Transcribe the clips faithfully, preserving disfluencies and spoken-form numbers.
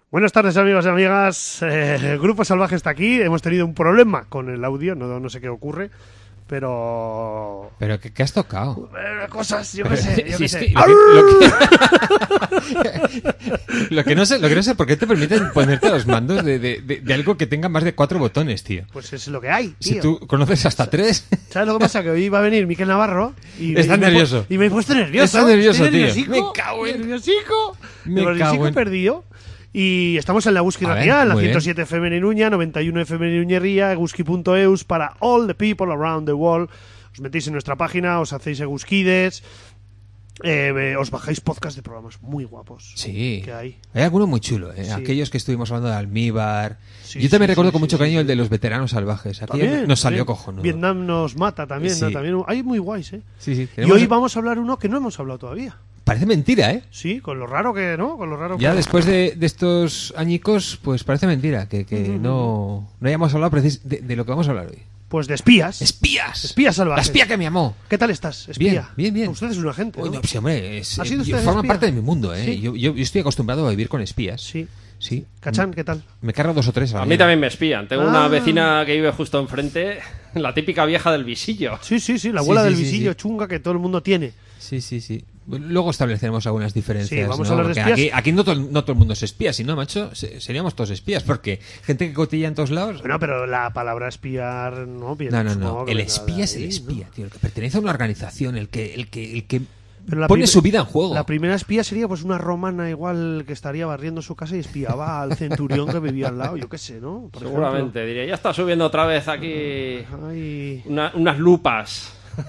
Buenas tardes, amigos y amigas. Eh, el Grupo Salvaje está aquí. Hemos tenido un problema con el audio, no, no sé qué ocurre, pero... ¿Pero qué, qué has tocado? Eh, cosas, yo qué sé, yo Sí, qué es sé. que lo, que, lo, que, lo que no sé, lo que no sé, ¿por qué te permiten ponerte los mandos de, de, de, de algo que tenga más de cuatro botones, tío? Pues es lo que hay, tío. Si tú conoces hasta tres... ¿Sabes lo que pasa? Que hoy va a venir Miquel Navarro y... Está y me nervioso. Y me he puesto nervioso. Está nervioso, Estoy tío. nerviosico, Me cago en... Nerviosico. Me Nerviosico cago en... perdido. Y estamos en la Eguski A ver, Ratia, en la muy ciento bien. siete F M en Iruña, noventa y uno F M en Iruñerría, eguski punto eus para all the people around the world. Os metéis en nuestra página, os hacéis eguskides, eh, os bajáis podcast de programas muy guapos. Sí, que hay. hay alguno muy chulo, ¿eh? Sí. Aquellos que estuvimos hablando de Almíbar. Sí, Yo también sí, recuerdo sí, con sí, mucho sí, cariño sí. el de los veteranos salvajes. Aquí También, nos salió también. cojonudo. Vietnam nos mata también, Sí. ¿no? También hay muy guays, ¿eh? Sí, sí. Y Tenemos- hoy vamos a hablar uno que no hemos hablado todavía. Parece mentira, ¿eh? Sí, con lo raro que, ¿no? Con lo raro Ya que... después de, de estos añicos, pues parece mentira que, que Mm. no, no hayamos hablado precis- de, de lo que vamos a hablar hoy. Pues de espías. ¡Espías! Espías salvajes. ¡La espía que me amó! ¿Qué tal estás, espía? Bien, bien, bien. Usted es un agente, ¿no? Uy, no, sí, hombre, es, ¿Ha sido eh, yo- usted forma espía? parte de mi mundo, ¿eh? Sí. Yo, yo, yo estoy acostumbrado a vivir con espías. Sí. Sí. Cachán, ¿qué tal? Me cargo dos o tres a la A mí mañana. también me espían. Tengo Ah. una vecina que vive justo enfrente, la típica vieja del visillo. Sí, sí, sí, la Sí, abuela sí, del sí, visillo sí. chunga que todo el mundo tiene. Sí, sí, sí. Luego estableceremos algunas diferencias. Sí, vamos ¿no? a hablar de Porque espías. Aquí, aquí no, todo, no todo el mundo es espía, si no, macho, se- seríamos todos espías, porque gente que cotilla en todos lados. Bueno, pero la palabra espiar no viene. No, no, supongo no. que El venga de espía es el ahí, ¿no? espía, tío. El que pertenece a una organización, el que, el que, el que Pero la pone prim- su vida en juego. La primera espía sería pues una romana igual que estaría barriendo su casa y espiaba al centurión que vivía al lado, yo qué sé, ¿no? Por Seguramente, diría, ya está subiendo otra vez aquí ejemplo. Ay. una- unas lupas.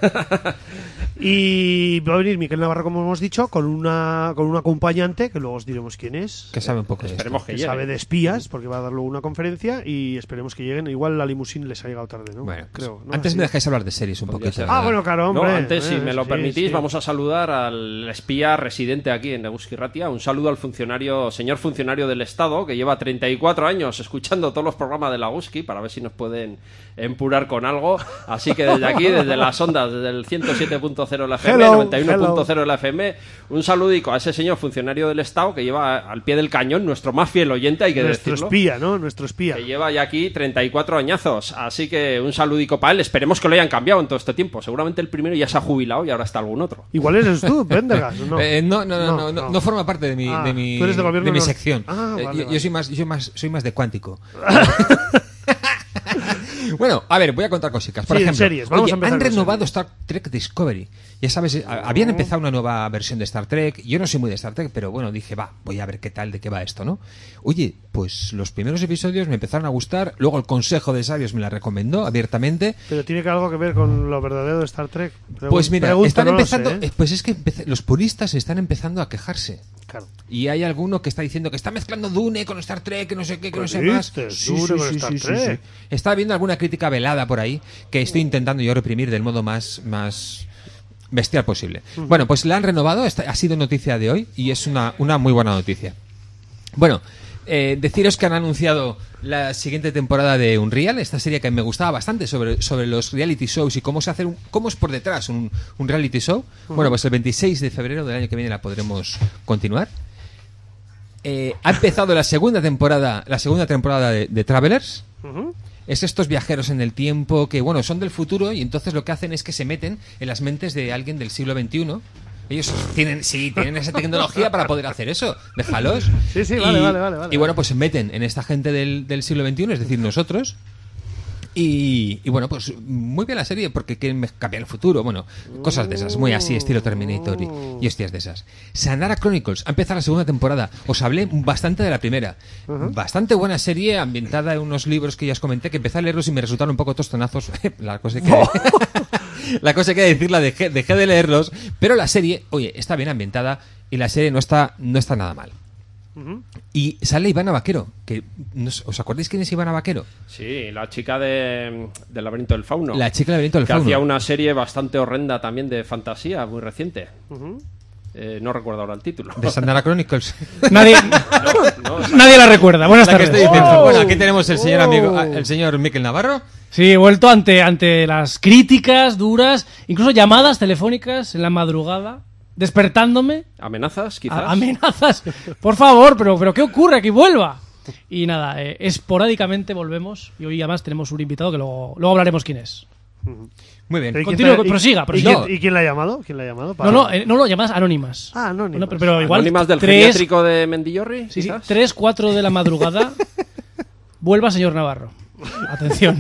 Y va a venir Miquel Navarro, como hemos dicho, con una con un acompañante, que luego os diremos quién es. Que sabe un poco de esto. Esperemos que Que llegue. sabe de espías, porque va a dar luego una conferencia y esperemos que lleguen. Igual la limusín les ha llegado tarde, ¿no? Bueno, creo. ¿no? antes Así. me dejáis hablar de series un Podría poquito. ser. Ah, ¿verdad? bueno, claro, hombre. No, antes, si Eh, me lo sí, permitís, sí. vamos a saludar al espía residente aquí en Eguski Ratia. Un saludo al funcionario, señor funcionario del Estado, que lleva treinta y cuatro años escuchando todos los programas de la Eguski para ver si nos pueden empurar con algo. Así que desde aquí, desde las ondas, desde el ciento siete punto cero de la F M, Hello, noventa y uno punto cero hello. de la F M, un saludico a ese señor funcionario del Estado que lleva al pie del cañón, nuestro más fiel oyente, hay que Nuestro decirlo. espía, ¿no? Nuestro espía. Que lleva ya aquí treinta y cuatro añazos. Así que un saludico para él. Esperemos que lo hayan cambiado en todo este tiempo. Seguramente el primero ya se ha jubilado y ahora está algún otro. Igual eres tú, Pendergast, ¿o no? Eh, no, no, no, No, no, no, no. no forma parte de mi, Ah, de mi, tú eres de gobierno mi nor- sección. Ah, Eh, vale, yo, vale. yo soy más, yo más, soy más de cuántico. Bueno, a ver, voy a contar cositas. Por Sí, en ejemplo, series, vamos oye, a empezar han con renovado series. Star Trek Discovery. Ya sabes, a- habían empezado una nueva versión de Star Trek. Yo no soy muy de Star Trek, pero bueno, dije, va, voy a ver qué tal, de qué va esto, ¿no? Oye, pues los primeros episodios me empezaron a gustar. Luego el Consejo de Sabios me la recomendó abiertamente. Pero tiene que algo que ver con lo verdadero de Star Trek. Pregun- Pues mira, pregunto, están no lo empezando. sé, ¿eh? eh, Pues es que empece- los puristas están empezando a quejarse. Claro. Y hay alguno que está diciendo que está mezclando Dune con Star Trek, que no sé qué, que ¿Qué no sé más. dices? Dune con Star Trek. Está viendo alguna crítica velada por ahí que estoy intentando yo reprimir del modo más, más bestial posible. Bueno, pues la han renovado, esta ha sido noticia de hoy y es una, una muy buena noticia. Bueno, eh, deciros que han anunciado la siguiente temporada de Unreal, esta serie que me gustaba bastante sobre, sobre los reality shows y cómo se hace un, cómo es por detrás un, un reality show. Bueno, pues el veintiséis de febrero del año que viene la podremos continuar. Eh, ha empezado la segunda temporada, la segunda temporada de, de Travelers. Ujú. Es estos viajeros en el tiempo que, bueno, son del futuro y entonces lo que hacen es que se meten en las mentes de alguien del siglo veintiuno. Ellos tienen, sí, tienen esa tecnología para poder hacer eso. Déjalos. Sí, sí, vale, vale, vale, vale. Y bueno, pues se meten en esta gente del, del siglo veintiuno, es decir, nosotros. Y, y bueno, pues muy bien la serie porque quieren me- cambiar el futuro. Bueno, cosas de esas, muy así, estilo Terminator y, y hostias de esas. Sanara Chronicles, ha empezado la segunda temporada. Os hablé bastante de la primera. Bastante buena serie, ambientada en unos libros que ya os comenté, que empecé a leerlos y me resultaron un poco tostonazos. La cosa que... La cosa que decirla, dejé, dejé de leerlos, pero la serie, oye, está bien ambientada y la serie no está, no está nada mal. Ujú. Y sale Ivana Vaquero, que ¿no os os acordáis quién es Ivana Vaquero? Sí, la chica de, del laberinto del fauno. La chica del laberinto del que fauno. hacía una serie bastante horrenda también de fantasía, muy reciente. Ujú. Eh, no recuerdo ahora el título. De Sanara Chronicles. Nadie, No, no, nadie la recuerda. Buenas La que tardes. estoy diciendo. Oh. Bueno, aquí tenemos el señor Oh. amigo, el señor Miquel Navarro. Sí, he vuelto ante, ante las críticas duras, incluso llamadas telefónicas en la madrugada despertándome. ¿Amenazas, quizás? A- amenazas. Por favor, pero, pero ¿qué ocurre? Que vuelva. Y nada, eh, esporádicamente volvemos. Y hoy además tenemos un invitado que luego, luego hablaremos quién es. Muy bien. ¿Y quién Continúe, te- y- prosiga, ¿y prosiga. quién- ¿Y quién la ha llamado? ¿Quién la ha llamado? No, Para- no, eh, no, no, llamadas anónimas. Ah, anónimas. No, pero, pero igual ¿Anónimas del tres, geriátrico de Mendillorri? sí, sí, quizás? tres, cuatro de la madrugada. Vuelva, señor Navarro. Atención.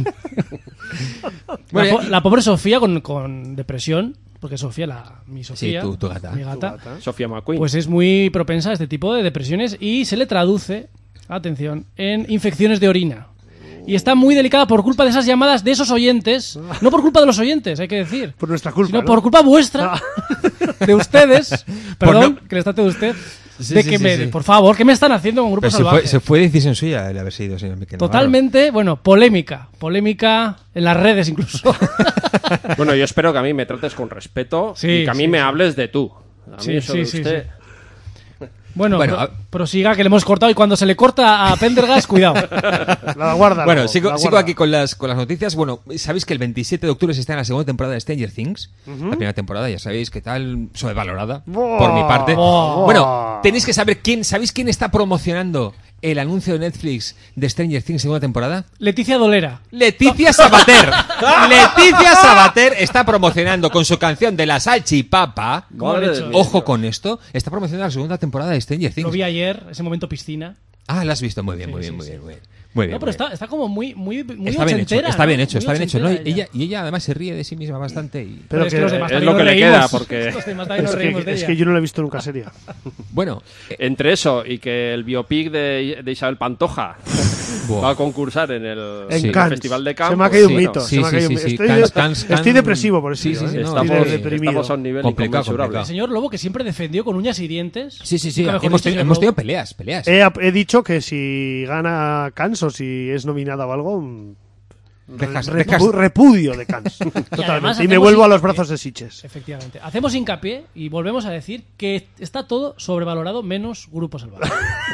Muy La, po- bien. la pobre Sofía con, con depresión, porque Sofía, la, mi Sofía, tu- tu gata. mi gata, Tu gata. Sofía McQueen. pues es muy propensa a este tipo de depresiones y se le traduce, atención, en infecciones de orina. Y está muy delicada por culpa de esas llamadas de esos oyentes. No por culpa de los oyentes, hay que decir. Por nuestra culpa, Sino ¿no? por culpa vuestra, de ustedes. Perdón, no- que les trate de usted. Sí, de sí, que sí, me, sí. Por favor, ¿qué me están haciendo con Grupo Pero se Salvaje? fue, se fue decisión suya el haber sido señor Miquel Navarro. Totalmente, bueno, polémica. Polémica en las redes incluso. Bueno, yo espero que a mí me trates con respeto Sí, y que a mí sí, me sí. hables de tú. A mí Sí, eso sí, de sí, usted... sí. Bueno, Bueno, pro- a- prosiga que le hemos cortado y cuando se le corta a Pendergast, cuidado. La guarda. Bueno, luego, sigo, la sigo guarda. aquí con las, con las noticias. Bueno, sabéis que el veintisiete de octubre se está en la segunda temporada de Stranger Things. La primera temporada, ya sabéis qué tal, sobrevalorada, Buah. por mi parte. Buah. Bueno, tenéis que saber quién, ¿sabéis quién está promocionando el anuncio de Netflix de Stranger Things segunda temporada? Leticia Dolera. Leticia Sabater. Leticia Sabater está promocionando con su canción de la salchipapa. Madre hecho? de mi Ojo Dios. con esto. Está promocionando la segunda temporada de Stranger Lo Things. vi ayer, ese momento piscina. Ah, la has visto. Muy bien, Sí, muy bien, sí, muy sí. bien, muy bien. Muy bien, No, pero muy bien. está, está como muy, muy, muy Está bien hecho, ochentera, está bien ¿no? hecho, Muy está bien hecho, ¿no? Y ochentera ella, y ella además se ríe de sí misma bastante. Y... Pero es que- que los demás es también lo nos que le reímos. queda, porque- Los demás también Es nos reímos que, de es ella. que yo no la he visto nunca seria. Bueno, eh, Entre eso y que el biopic de, de Isabel Pantoja buah. va a concursar en el, En Sí. Cannes. Festival de Cannes. Se me ha pues caído sí, un ¿no? mito. Sí, se me ha sí, caído sí, un- sí. Estoy, Cannes, de- Cannes, estoy Cannes. depresivo por eso. Sí, sí, sí, ¿eh? no, Estoy Estamos, de- deprimido. estamos a un nivel Complicado, inconmensurable. complicado. El señor Lobo que siempre defendió con uñas y dientes. Sí, sí, sí. Nunca mejor Hemos, dicho, tenido, señor hemos tenido Lobo. peleas, peleas. He, he dicho que si gana Cannes o si es nominada o algo, mm, Dejas- re- dejas- repu- repudio de Cannes. además Totalmente. Y me hacemos vuelvo a los hincapié. brazos de Sitges. Efectivamente. Hacemos hincapié y volvemos a decir que está todo sobrevalorado menos Grupo Salvaje.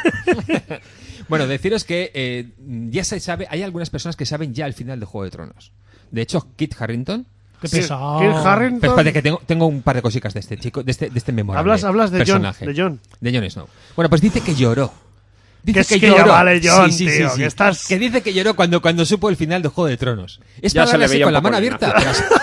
Bueno, deciros que eh, ya se sabe, hay algunas personas que saben ya el final de Juego de Tronos. De hecho, Kit Harington. Qué Sí, pesado. Kit Harington- Pero espérate, que tengo, tengo un par de cositas de este chico, de este, de este memorable Hablas- hablas de Jon- personaje. de Jon. De Jon Snow. Bueno, pues dice que lloró. Dice Que es que ya vale, Jon, tío, que estás- Que dice que lloró cuando, cuando supo el final de Juego de Tronos. Es Ya para se le darle así veía con un la poco mano el abierta.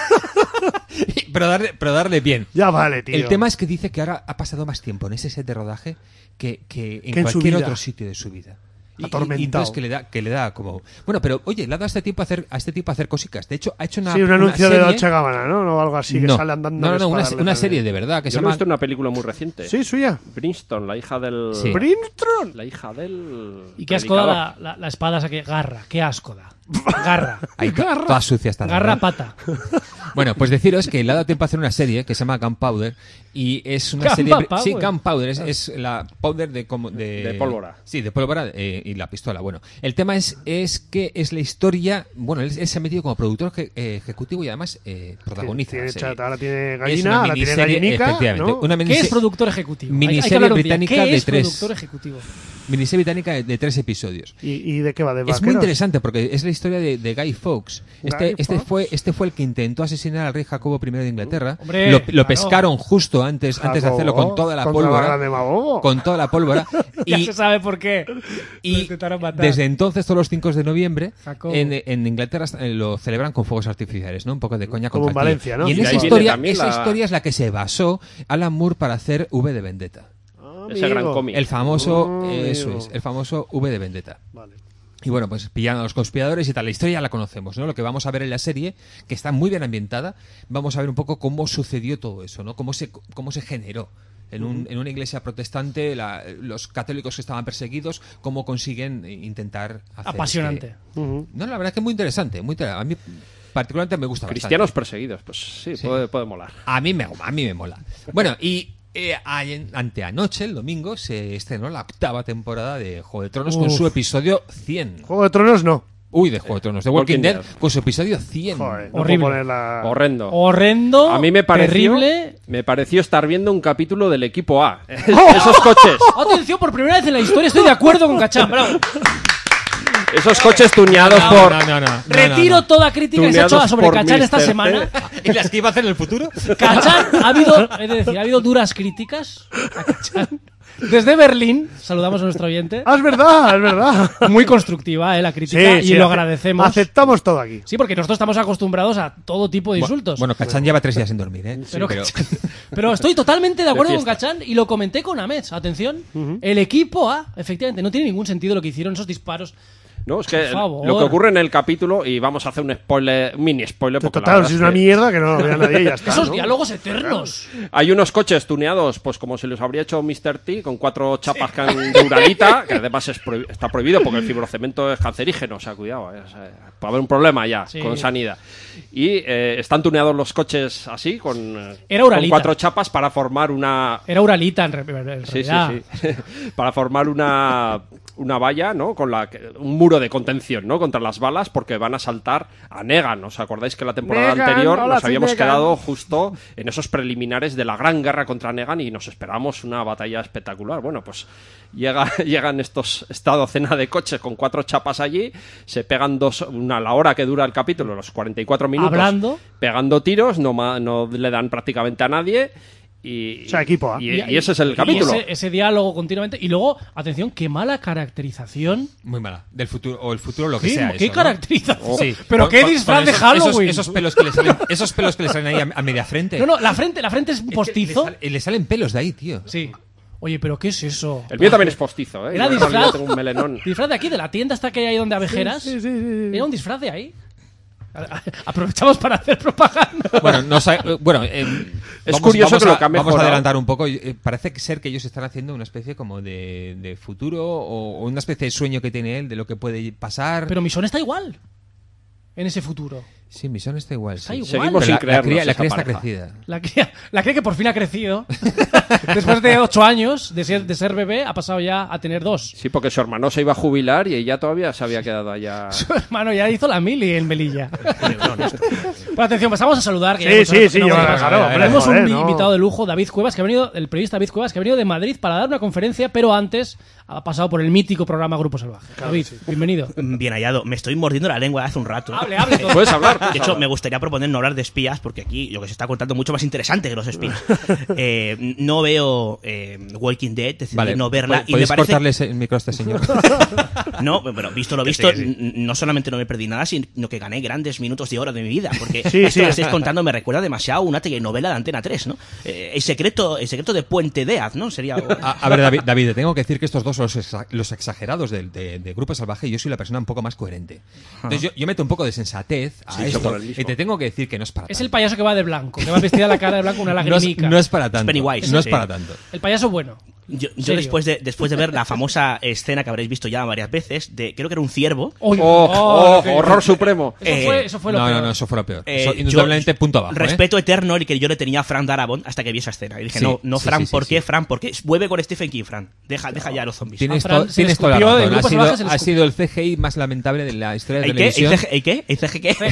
Pero, pero darle, pero darle bien. Ya vale, tío. El tema es que dice que ahora ha pasado más tiempo en ese set de rodaje que, que en Que en su cualquier vida. otro sitio de su vida. Y, y- y Atormentado. entonces que le da que le da como bueno, pero oye, le ha dado a este tipo a hacer a este tipo a hacer cositas. De hecho, ha hecho una Sí, un anuncio de serie- Dolce Gabbana, ¿no? O algo así, que no, sale andando. no, no, no, una, espada, una le- serie de verdad que se Yo no he llama visto una película muy reciente. Sí, suya. Brinston, la hija del... Sí. Brimstone. La hija del... Y qué asco da predicador. la, la, la espada esa que garra. Qué asco da. Garra. Ahí to- toda sucia está. Garra ¿no? pata. Bueno, pues deciros que le ha dado tiempo a hacer una serie que se llama Gunpowder y es una serie Gunpowder. sí, Gunpowder es, es la powder de como de, De pólvora. Sí, de pólvora eh, y la pistola. Bueno, el tema es es que es la historia, bueno, él, él se ha metido como productor eje- eh, ejecutivo y además eh, protagoniza Tiene la serie. chat, ahora tiene Es gallina, una ahora tiene miniserie, gallinica, efectivamente, ¿no? una ¿Qué miniserie- es productor ejecutivo? Hay- hay que Miniserie hablar un día. británica ¿Qué de es tres. productor ejecutivo? Miniserie británica de, de tres episodios. ¿Y, y de qué va? ¿De Es muy vaqueros? interesante porque es la historia de, de Guy Fawkes. Este, Guy este Fawkes. fue este fue el que intentó asesinar al rey Jacobo primero de Inglaterra. Hombre, lo, lo claro. pescaron justo antes antes de hacerlo con Jacobo, toda la contra la pólvora. grande Magogo. Con toda la pólvora. Ya y se sabe por qué. y Lo intentaron matar. desde entonces, todos los cinco de noviembre, Jacobo. en, en Inglaterra eh, lo celebran con fuegos artificiales, ¿no? Un poco de coña Como contra en el tío. Valencia, ¿no? Y en Y de esa ahí viene historia, también esa la- historia es la que se basó Alan Moore para hacer V de Vendetta. Ese gran Amigo. cómic. El famoso, Oh, eh, eso amigo. es, el famoso V de Vendetta. Vale. Y bueno, pues pillando a los conspiradores y tal. La historia ya la conocemos, ¿no? Lo que vamos a ver en la serie, que está muy bien ambientada, vamos a ver un poco cómo sucedió todo eso, ¿no? Cómo se, cómo se generó. En, un, en una iglesia protestante, la- los católicos que estaban perseguidos, cómo consiguen eh, intentar hacer Apasionante. este- Ujú. No, la verdad es que es muy interesante. Muy inter- A mí particularmente me gusta bastante. Cristianos perseguidos, pues sí, Sí. Puede, puede molar. A mí me, a mí me mola. Bueno, y eh, ayer- anteanoche, el domingo, se estrenó la octava temporada de Juego de Tronos con Uf. su episodio cien. Juego de Tronos no. Uy, de Juego de Tronos. De Walking, Walking Dead, Dead. con su episodio cien. Joder, no Horrible. puedo poner la... Horrendo. Horrendo. A mí me pareció, Terrible. me pareció estar viendo un capítulo del equipo A. ¡Oh! Esos coches. Atención, por primera vez en la historia estoy de acuerdo con Cachán. Bravo. Esos coches tuneados No, por... no, no, no, no, Retiro no, no. toda crítica que se ha hecho Tuneados sobre por Kachan esta míster semana. ¿Y las que iba a hacer en el futuro? Kachan, ha habido, es decir, ha habido duras críticas a Kachan. Desde Berlín, saludamos a nuestro oyente. Ah, es verdad, es verdad. Muy constructiva, eh, la crítica, y sí, lo ace- agradecemos. Aceptamos todo aquí. Sí, porque nosotros estamos acostumbrados a todo tipo de insultos. Bueno, Kachan lleva tres días sin dormir, ¿eh? pero, pero... Kachan- pero estoy totalmente de acuerdo De con fiesta. Kachan y lo comenté con Amets. Atención, el equipo A, efectivamente, no tiene ningún sentido lo que hicieron esos disparos. No, es que Por favor. lo que ocurre en el capítulo, y vamos a hacer un spoiler, un mini spoiler, porque la Total, verdad si es es una que mierda que no lo vea nadie y ya está. Esos ¿no? diálogos eternos. hay unos coches tuneados, pues como se los habría hecho míster T, con cuatro chapas que han de Uralita, que además es prohi- está prohibido porque el fibrocemento es cancerígeno, o sea, cuidado, eh, o sea, puede haber un problema ya Sí. con sanidad. Y eh, están tuneados los coches así, con, eh, Era con Uralita. cuatro chapas para formar una... Era Uralita en, re- en Sí, sí, realidad. sí. Para formar una, una valla, ¿no? Con la que- un muro de contención, ¿no? Contra las balas, porque van a saltar a Negan. ¿Os acordáis que la temporada Negan, anterior hola, nos soy habíamos Negan. quedado justo en esos preliminares de la gran guerra contra Negan y nos esperábamos una batalla espectacular? Bueno, pues llega, llegan estos, esta docena de coches con cuatro chapas allí, se pegan dos, una a la hora que dura el capítulo, los cuarenta y cuatro minutos, Hablando. pegando tiros, no, ma- no le dan prácticamente a nadie. Y, O sea, equipo A. y, y ese es el Y capítulo. ese, ese diálogo continuamente. Y luego, atención, qué mala caracterización. Muy mala. Del futuro, o el futuro, lo que ¿Qué, sea. qué eso, ¿no? caracterización? Sí. Pero Con- qué con- disfraz con de esos- Halloween. Esos, esos pelos que le salen, esos pelos que le salen ahí a, a media frente. No, no, la frente, la frente es Es que postizo. Le, sal- le salen pelos de ahí, tío. Sí. Oye, pero ¿qué es eso? El mío también es postizo, ¿eh? Era Yo en realidad disfraz. tengo un melenón. Disfraz de aquí, de la tienda hasta que hay ahí donde abejeras. Sí, sí, sí, sí. Era un disfraz de ahí. A- a- Aprovechamos para hacer propaganda. Bueno, no sa- eh, bueno eh, Es vamos- curioso vamos que a, lo que ha vamos a mejorado- adelantar un poco. Eh, Parece ser que ellos están haciendo una especie como de, de futuro o, o una especie de sueño que tiene él de lo que puede pasar. Pero Misón está igual. En ese futuro. Sí, mi son está igual. Está sí. igual. Seguimos Pero sin la, la creernos cría, la esa cría está pareja. crecida. La cría, la cría que por fin ha crecido. Después de ocho años de ser, de ser bebé, ha pasado ya a tener dos. Sí, porque su hermano se iba a jubilar y ella todavía se había quedado allá. Su hermano ya hizo la mili en Melilla. Pues atención, pasamos a saludar. Que Sí, ya hemos sí, rato que sí, no yo- venimos. claro, hombre, Tenemos un joder, vi- no. invitado de lujo, David Cuevas, que ha venido, el periodista David Cuevas, que ha venido de Madrid para dar una conferencia, pero antes ha pasado por el mítico programa Grupo Salvaje. David, bienvenido. Bien hallado. Me estoy mordiendo la lengua hace un rato. Hable, hable todo. Puedes hablar. puedes De hecho, hablar. me gustaría proponer no hablar de espías, porque aquí lo que se está contando es mucho más interesante que los espías. Eh, no veo eh, Walking Dead, decidí Vale, no verla. ¿pod- Y me ¿podéis parece... cortarle ese- el micro a este señor? No, pero visto lo Que visto, sí, que sí. n- no solamente no me perdí nada, sino que gané grandes minutos de oro de mi vida. Porque Sí, esto sí. que estáis contando me recuerda demasiado a una telenovela de Antena tres, ¿no? Eh, el, secreto, el secreto de Puente Deaz, ¿no? Sería... A, a ver, David, David, te tengo que decir que estos dos son los, exa- los exagerados del- de, de Grupo Salvaje y yo soy la persona un poco más coherente. Entonces yo, yo meto un poco de sensatez a Sí, esto por el mismo. y te tengo que decir que no es para Es tanto. el payaso que va de blanco, que va vestida la cara de blanco con una no, es, lagrimica. no es para tanto. Pennywise. No es Sí. para tanto. El payaso bueno. Yo, yo ¿Serio? después de después de ver la famosa escena que habréis visto ya varias veces, de creo que era un ciervo, Uy, Oh, oh, oh, que- horror supremo. Eso, Eh, fue, eso fue lo No, peor. no, no, eso fue lo peor. Eh, Eso, yo- indudablemente punto abajo. ¿eh? respeto eterno el que yo le tenía a Fran Darabont hasta que vi esa escena. Y dije, Sí, no, no, sí, Fran, sí, sí, ¿por sí. qué, Fran? ¿Por qué? Vuelve con Stephen King, Fran. Deja, deja ya a los zombies. Tienes, A Fran to- se tienes le toda la escupió, del razón. Ha Grupo sido, Salvaje se le ha escupió. sido el C G I más lamentable de la historia de ¿El la qué? ¿El televisión. C G ¿El qué? ¿El C G qué?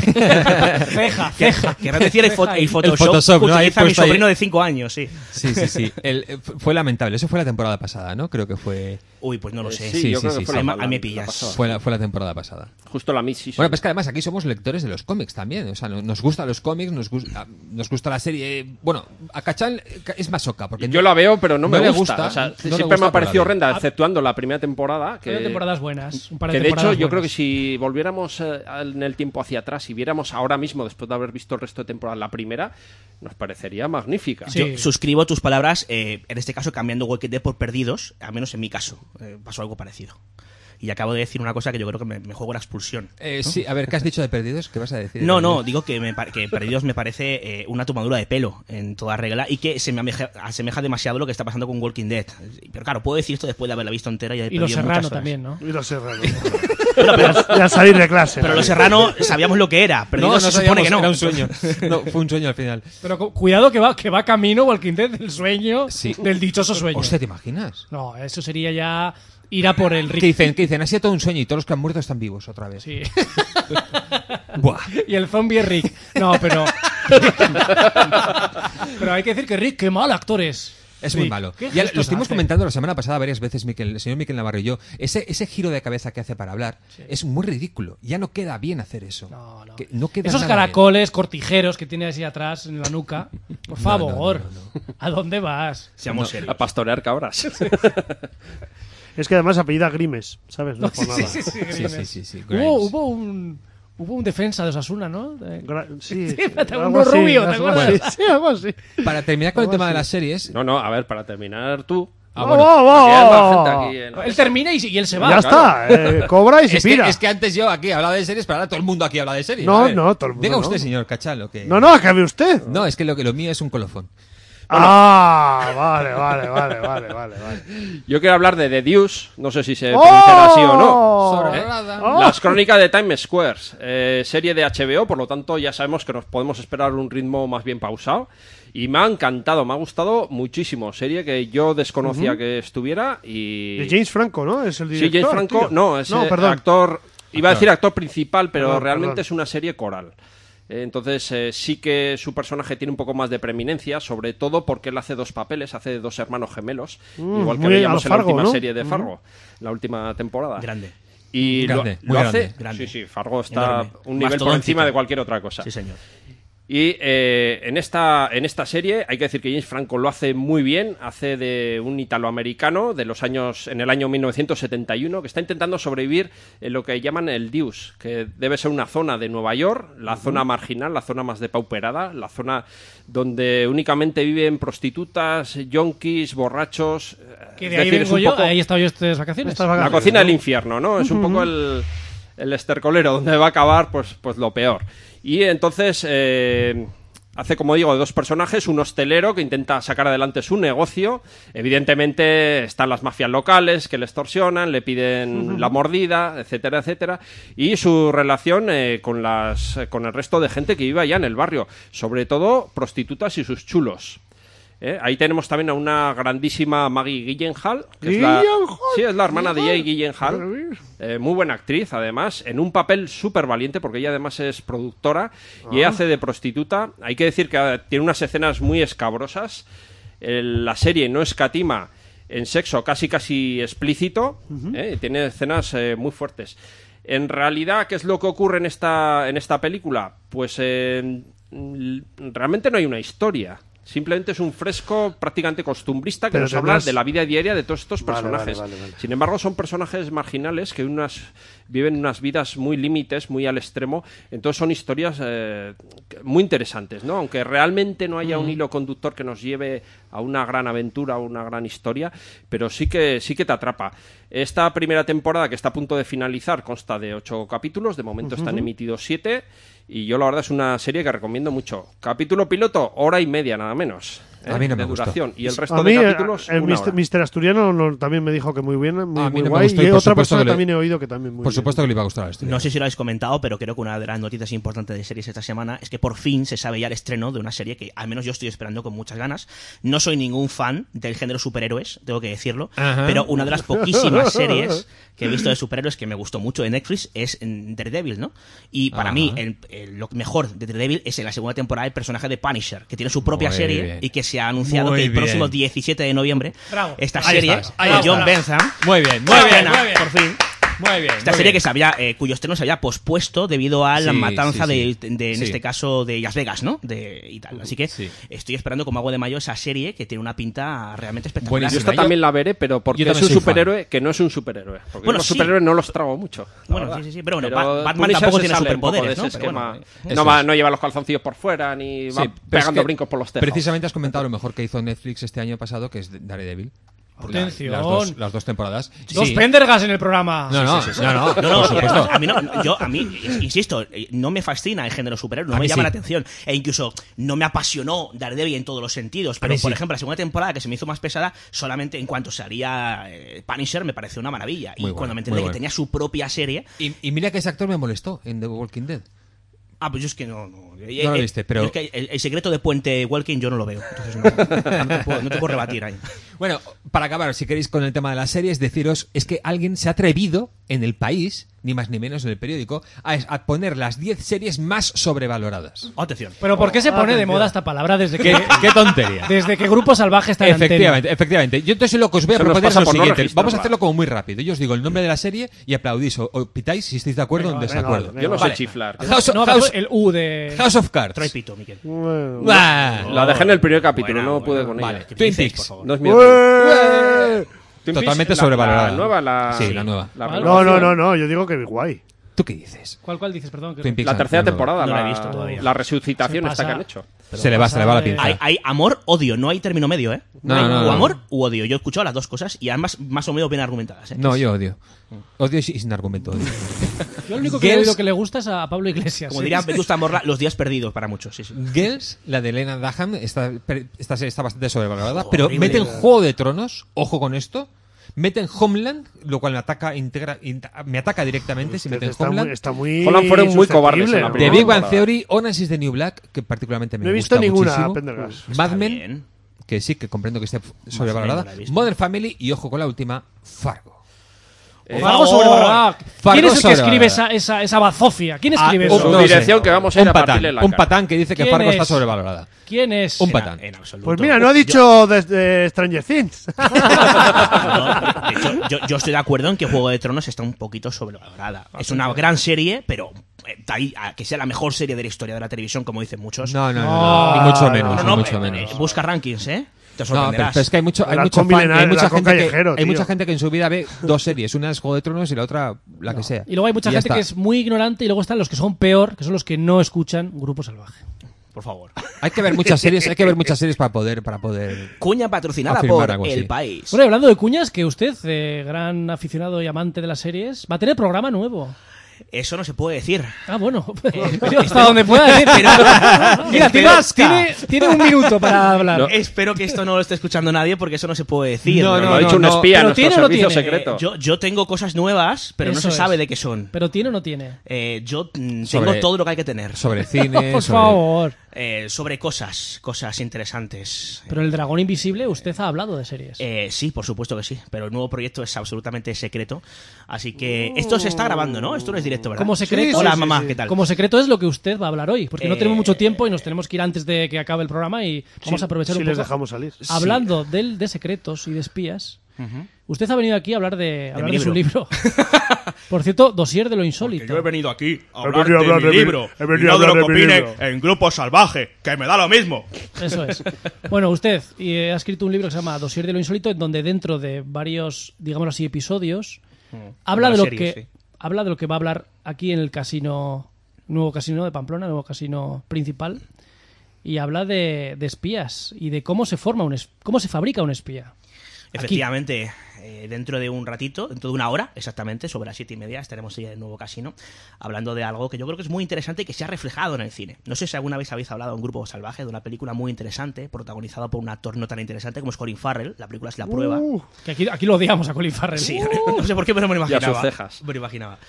ceja, ¿Qué? ceja. Querrás decir el, fo- Ceja el y- Photoshop, Photoshop, que ¿no? Ahí utiliza mi puesto ahí. sobrino de cinco años, sí. Sí, sí, sí. El- eh, fu- fue lamentable. Eso fue la temporada pasada, ¿no? Creo que fue, Uy, pues no lo Eh, sé. sí, Sí, yo sí, creo sí, que fue sí. la- Ahí me- la- ahí me la pillas. pasada. fue, la, fue la temporada pasada. Justo la mid-season. Bueno, pues que además aquí somos lectores de los cómics también. O sea, no- nos gustan los cómics, nos, gusta nos gusta la serie. Bueno, a Cachán es masoca. Porque Yo la veo, pero no me no le gusta. gusta, O sea, no le siempre gusta, me ha pero parecido la veo. horrenda, exceptuando la primera temporada. Que, Fueron temporadas buenas. Un par de, que de hecho, temporadas yo creo que buenas. si volviéramos eh, en el tiempo hacia atrás y viéramos ahora mismo, después de haber visto el resto de temporada, la primera, nos parecería magnífica. Sí. Yo suscribo tus palabras, eh, en este caso cambiando Walking Dead por Perdidos, al menos en mi caso, eh, pasó algo parecido. Y acabo de decir una cosa que yo creo que me, me juego la expulsión. Eh, sí, a ver, ¿qué has dicho de Perdidos? ¿Qué vas a decir? de No, no, Perdidos? digo que, me, pa- que Perdidos me parece eh, una tomadura de pelo en toda regla y que se me ameja- asemeja demasiado lo que está pasando con Walking Dead. Pero claro, puedo decir esto después de haberla visto entera y haber Y Los perdido muchas Serrano horas. también, ¿no? Y los serranos. Bueno, pero, Ya salir de clase. pero ¿no? Los Serrano sabíamos lo que era. No, Perdidos no se supone sabíamos, que no. era un sueño. No, fue un sueño al final. Pero cu- cuidado que va, que va camino Walking Dead del sueño, Sí. del dichoso sueño. Hostia, ¿te imaginas? No, eso sería ya ir a por el ¿Qué Rick. dicen? ¿Qué dicen? Ha sido todo un sueño y todos los que han muerto están vivos otra vez. Sí. Buah. Y el zombie es Rick. No, pero. Pero hay que decir que Rick, qué mal actor es. Es Sí. muy malo. ¿Qué Ya lo gestos estuvimos hace? comentando la semana pasada varias veces, Miquel, el señor Miquel Navarro y yo. Ese, ese giro de cabeza que hace para hablar es muy ridículo. Ya no queda bien hacer eso. No, no. Que no queda Esos nada bien. caracoles cortijeros que tiene así atrás en la nuca. Por favor, no, ¿a dónde vas? Seamos A serios. pastorear cabras. Es que además apellida Grimes, ¿sabes? No, por Sí, nada. sí, sí, Sí, Grimes. sí, sí, sí, Hubo, Grimes. hubo un hubo un defensa de Osasuna, ¿no? De- Gra- sí, Sí, algo uno así, rubio, ¿te algo acuerdas? así, sí, algo así. Para terminar con el Algo tema así. de las series. No, no, a ver, para terminar tú. Ah, ¡Oh, bueno. oh, Aquí hay más oh! gente aquí en la Él mesa. termina y, y él se va. Ya está, eh, cobra y se Es que, pira. es que antes yo aquí hablaba de series, pero ahora todo el mundo aquí habla de series. No, A ver, no, todo el mundo Diga no. usted, señor Cachalo, que... No, no, acabe usted. No, es que lo, que lo mío es un colofón. Ah, vale, vale, vale, vale, vale, vale. Yo quiero hablar de The Deuce, no sé si se ¡Oh! pronunciará así o no. Sobrada. Oh. Las crónicas de Times Square, eh, serie de H B O, por lo tanto ya sabemos que nos podemos esperar un ritmo más bien pausado. Y me ha encantado, me ha gustado muchísimo. Serie que yo desconocía que estuviera y... De James Franco, ¿no? Es el Sí, director. James Franco, tío. no, es no, eh, perdón. actor... Iba a decir actor principal, pero Perdón, realmente perdón. es una serie coral. Eh, Entonces eh, sí que su personaje tiene un poco más de preeminencia, sobre todo porque él hace dos papeles, hace de dos hermanos gemelos, Mm, igual que muy veíamos a en la lo Fargo, última ¿no? serie de Fargo, la última temporada. Grande. Y Grande, lo, muy lo hace, grande. Grande. sí, sí, Fargo está Enorme. un nivel por Mastodóntico. encima de cualquier otra cosa. Sí, señor. Y eh, en, esta, en esta serie hay que decir que James Franco lo hace muy bien, hace de un italoamericano de los años, en el año mil novecientos setenta y uno, que está intentando sobrevivir en lo que llaman el Deuce, que debe ser una zona de Nueva York, la zona marginal, la zona más depauperada, la zona donde únicamente viven prostitutas, yonkis, borrachos. Que es de ahí decir, es vengo un yo, poco ahí he estado yo estas vacaciones. Estas la vacaciones, cocina ¿no? del infierno, ¿no? Es un poco el, el estercolero donde va a acabar, pues, pues lo peor. Y entonces eh, hace, como digo, de dos personajes, un hostelero que intenta sacar adelante su negocio. Evidentemente están las mafias locales que le extorsionan, le piden la mordida, etcétera, etcétera. Y su relación eh, con, las, con el resto de gente que vive allá en el barrio, sobre todo prostitutas y sus chulos. ¿Eh? Ahí tenemos también a una grandísima Maggie Gyllenhaal, que es la, Gyllenhaal. sí, es la hermana de Jake Gyllenhaal, eh, muy buena actriz además, en un papel súper valiente porque ella además es productora y ella hace de prostituta. Hay que decir que eh, tiene unas escenas muy escabrosas. El- la serie no escatima en sexo casi casi explícito, ¿eh? Tiene escenas eh, muy fuertes. En realidad, ¿qué es lo que ocurre en esta, en esta película? Pues eh, mm, realmente no hay una historia. Simplemente es un fresco prácticamente costumbrista que Pero nos habla tendrás- de la vida diaria de todos estos Vale, personajes. vale, vale, vale. Sin embargo, son personajes marginales que unas, viven unas vidas muy límites, muy al extremo. Entonces son historias eh, muy interesantes, ¿no? Aunque realmente no haya un hilo conductor que nos lleve a una gran aventura o una gran historia, pero sí que, sí que te atrapa. Esta primera temporada, que está a punto de finalizar, consta de ocho capítulos. De momento están emitidos siete. Y yo la verdad es una serie que recomiendo mucho. Capítulo piloto, hora y media nada menos. ¿eh? A mí no me de gustó. duración. Y el resto A de mí, eh, capítulos, el una mister hora. mister Asturiano no- también me dijo que muy bien, muy, A mí muy no me guay. gustó y Y por otra supuesto persona que le- también he oído que también muy Por bien. supuesto que le iba a gustar a la historia. No sé si lo habéis comentado, pero creo que una de las noticias importantes de series esta semana es que por fin se sabe ya el estreno de una serie que al menos yo estoy esperando con muchas ganas. No soy ningún fan del género superhéroes, tengo que decirlo, Ajá. pero una de las poquísimas series que he visto de superhéroes que me gustó mucho de Netflix es mm, Daredevil, ¿no? Y para Ajá. mí el- el- lo mejor de Daredevil es en la segunda temporada el personaje de Punisher, que tiene su propia Muy serie bien. y que se ha anunciado Muy que el bien. próximo diecisiete de noviembre Bravo. esta Ahí serie estás, ahí de estás. John Bentham Muy bien, muy se bien, estrena, muy bien. por fin. Muy bien. Esta muy serie bien. que se había, eh, cuyo estreno se había pospuesto debido a la Sí, matanza sí, de, sí. de- en Sí. este caso, de Las Vegas, ¿no? De, y tal. Así que Sí. estoy esperando como agua de mayo esa serie que tiene una pinta realmente espectacular. Buenísima. Yo esta Yo- también la veré, pero porque yo es también un soy fan. superhéroe que no es un superhéroe. Porque Bueno, los sí. superhéroes no los trago mucho. la Bueno, verdad. sí, sí, sí, pero bueno, Bat- Batman Punisher tampoco se tiene sale un poco superpoderes, de ese ¿no? Pero esquema. bueno, Eso no, va, es. no lleva los calzoncillos por fuera ni Sí, va pero es pegando que brincos por los tejados. Precisamente has comentado lo mejor que hizo Netflix este año pasado, que es Daredevil. La- Atención. las, dos, las dos temporadas. Dos Sí. Pendergas en el programa. No, no, no, no, No, no, por supuesto. a mí no, yo, a mí, insisto, eh, no me fascina el género superhéroe, no A me mí llama sí. la atención. E incluso no me apasionó Daredevil en todos los sentidos. Pero, mí por sí. ejemplo, la segunda temporada que se me hizo más pesada, solamente en cuanto salía eh, Punisher, me pareció una maravilla. Y Muy bueno, cuando me muy enteré que bueno. tenía su propia serie, Y, y mira que ese actor me molestó en The Walking Dead. ah, pues yo es que no. No, Eh, No lo eh, viste, pero- yo es que el, el secreto de Puente Walking yo no lo veo. Entonces no, no te, puedo, no te puedo rebatir ahí. Bueno, para acabar, si queréis con el tema de las series, deciros, es que alguien se ha atrevido en el país, ni más ni menos en el periódico, a, a poner las diez series más sobrevaloradas. Atención. Pero ¿por qué se pone de moda esta palabra desde que, ¿Qué, qué tontería? desde que Grupo Salvaje está en antena? Efectivamente, efectivamente. Yo entonces lo que os voy a Se nos proponer es pasa lo por no siguiente. registrarla. Vamos a hacerlo como muy rápido. Yo os digo el nombre de la serie y aplaudís o, o pitáis si estáis de acuerdo o en Venga, desacuerdo. venga, Yo no Vale. sé chiflar. House, of- No, House- el U de... House of Cards. Troy Pito, Miquel. Bueno. Ah, La dejé en el primer capítulo, Buena, no buena. pude con Vale. ella. ¿Qué Twin dices, Peaks. por favor? No es mi ¡Ué! Twin Totalmente Peaks, la- sobrevalorada. La nueva, la... Sí, la nueva. la No, No, no, renovación. no, no, yo digo que guay. ¿Tú qué dices? ¿Cuál, cuál dices? Perdón. que- Twin Peaks, La tercera nueva. temporada, No la he la, visto todavía. la resucitación Se esta que pasa. han hecho. Se le va, se le va la pasa de- pinza. Hay, hay amor, odio, no hay término medio, ¿eh? No, hay no, o no. amor u odio. Yo he escuchado las dos cosas y ambas más o menos bien argumentadas, ¿eh? No, yo odio. Odio y sin argumento. Odio. Yo lo único que he Girls- oído que le gusta es a Pablo Iglesias. Como ¿sí? diría Vetusta Morla, los días perdidos para muchos, sí, sí. Girls, la de Elena Dunham, está, esta serie está bastante sobrevalorada, Oh, pero horrible. meten Juego de Tronos, ojo con esto, meten Homeland, lo cual me ataca integra, int- me ataca directamente si meten Está Homeland. muy, está muy Holland fueron muy susceptible, cobardes en la ¿no? The primera Big Bang temporada. Theory, Orange is the New Black, que particularmente me No he gusta visto ninguna, muchísimo. Pendergast. Mad Está Men, bien. que sí, que comprendo que esté no sobrevalorada. la he visto. Modern Family y ojo con la última, Fargo. Eh, Fargo sobrevalorada. Fargo ¿Quién es el que sobrevalorada. escribe esa, esa, esa bazofia? ¿Quién escribe Ah, eso? Su no sé. dirección que vamos a ir un a patán, partirle la un cara. patán que dice que ¿Quién Fargo está es? sobrevalorada. ¿Quién es? Un En- patán. En absoluto. Pues mira, no ha dicho de, de Stranger Things. No, de hecho, yo, yo estoy de acuerdo en que Juego de Tronos está un poquito sobrevalorada. Es una gran serie, pero eh, ahí, a que sea la mejor serie de la historia de la televisión, como dicen muchos. No, no, no, No, no, ni mucho no, menos, no, ni no, mucho eh, menos. eh, busca rankings, ¿eh? Te No, pero, sorprenderás. pero es que hay mucho, hay El mucho halcón fan, milenario, hay mucha el halcón gente que, callejero, hay tío. mucha gente que en su vida ve dos series, una es Juego de Tronos y la otra la que sea. Y luego hay mucha ya gente está. que es muy ignorante y luego están los que son peor, que son los que no escuchan Grupo Salvaje. Por favor. Hay que ver muchas series, hay que ver muchas series para poder para poder Cuña patrocinada Afirmar por algo El así. País. Bueno, y hablando de cuñas, que usted, eh, gran aficionado y amante de las series, va a tener programa nuevo. Eso no se puede decir. Ah, bueno. Eh, Hasta donde pueda decir. Mira, tiene, Espero- tiene, tiene un minuto para hablar. No. Espero que esto no lo esté escuchando nadie porque eso no se puede decir. No, Nos no, lo ha dicho un no. espía, Pero nuestro tiene o no servicio tiene. secreto. Eh, yo, yo tengo cosas nuevas, pero no Eso se sabe es. de qué son. ¿Pero tiene o no tiene? Eh, yo mm, Sobre- tengo todo lo que hay que tener. sobre cine, Por sobre favor. Eh, sobre cosas, cosas interesantes. Pero el dragón invisible, usted ha hablado de series. Eh, sí, por supuesto que sí, pero el nuevo proyecto es absolutamente secreto. Así que esto se está grabando, ¿no? Esto no es directo, ¿verdad? Como secreto. Sí, Hola, sí, mamá, sí. ¿qué tal? Como secreto es lo que usted va a hablar hoy, porque no Eh, tenemos mucho tiempo y nos tenemos que ir antes de que acabe el programa y vamos Sí, a aprovechar si un les poco. dejamos salir. Hablando del, de secretos y de espías, usted ha venido aquí a hablar de, hablar mi de su libro. Por cierto, Dossier de lo insólito. Yo he venido aquí a He hablar venido a hablar de de mi mi- libro he y venido a no de lo hablar que de mi opine libro. en Grupo Salvaje, que me da lo mismo. Eso es. Bueno, usted y, eh, ha escrito un libro que se llama Dossier de lo insólito, en donde dentro de varios, digámoslo así, episodios, habla Una de lo serie, que sí. habla de lo que va a hablar aquí en el casino, nuevo casino de Pamplona, nuevo casino principal, y habla de, de espías y de cómo se forma un es- cómo se fabrica un espía. Efectivamente, eh, dentro de un ratito, dentro de una hora exactamente, sobre las siete y media, estaremos ya en el nuevo casino, hablando de algo que yo creo que es muy interesante y que se ha reflejado en el cine. No sé si alguna vez habéis hablado de un Grupo Salvaje, de una película muy interesante, protagonizada por un actor no tan interesante como es Colin Farrell, la película es La Prueba. Uh, Que aquí, aquí lo odiamos a Colin Farrell. Sí, no sé por qué, pero me lo Y a imaginaba. sus cejas. Me lo imaginaba.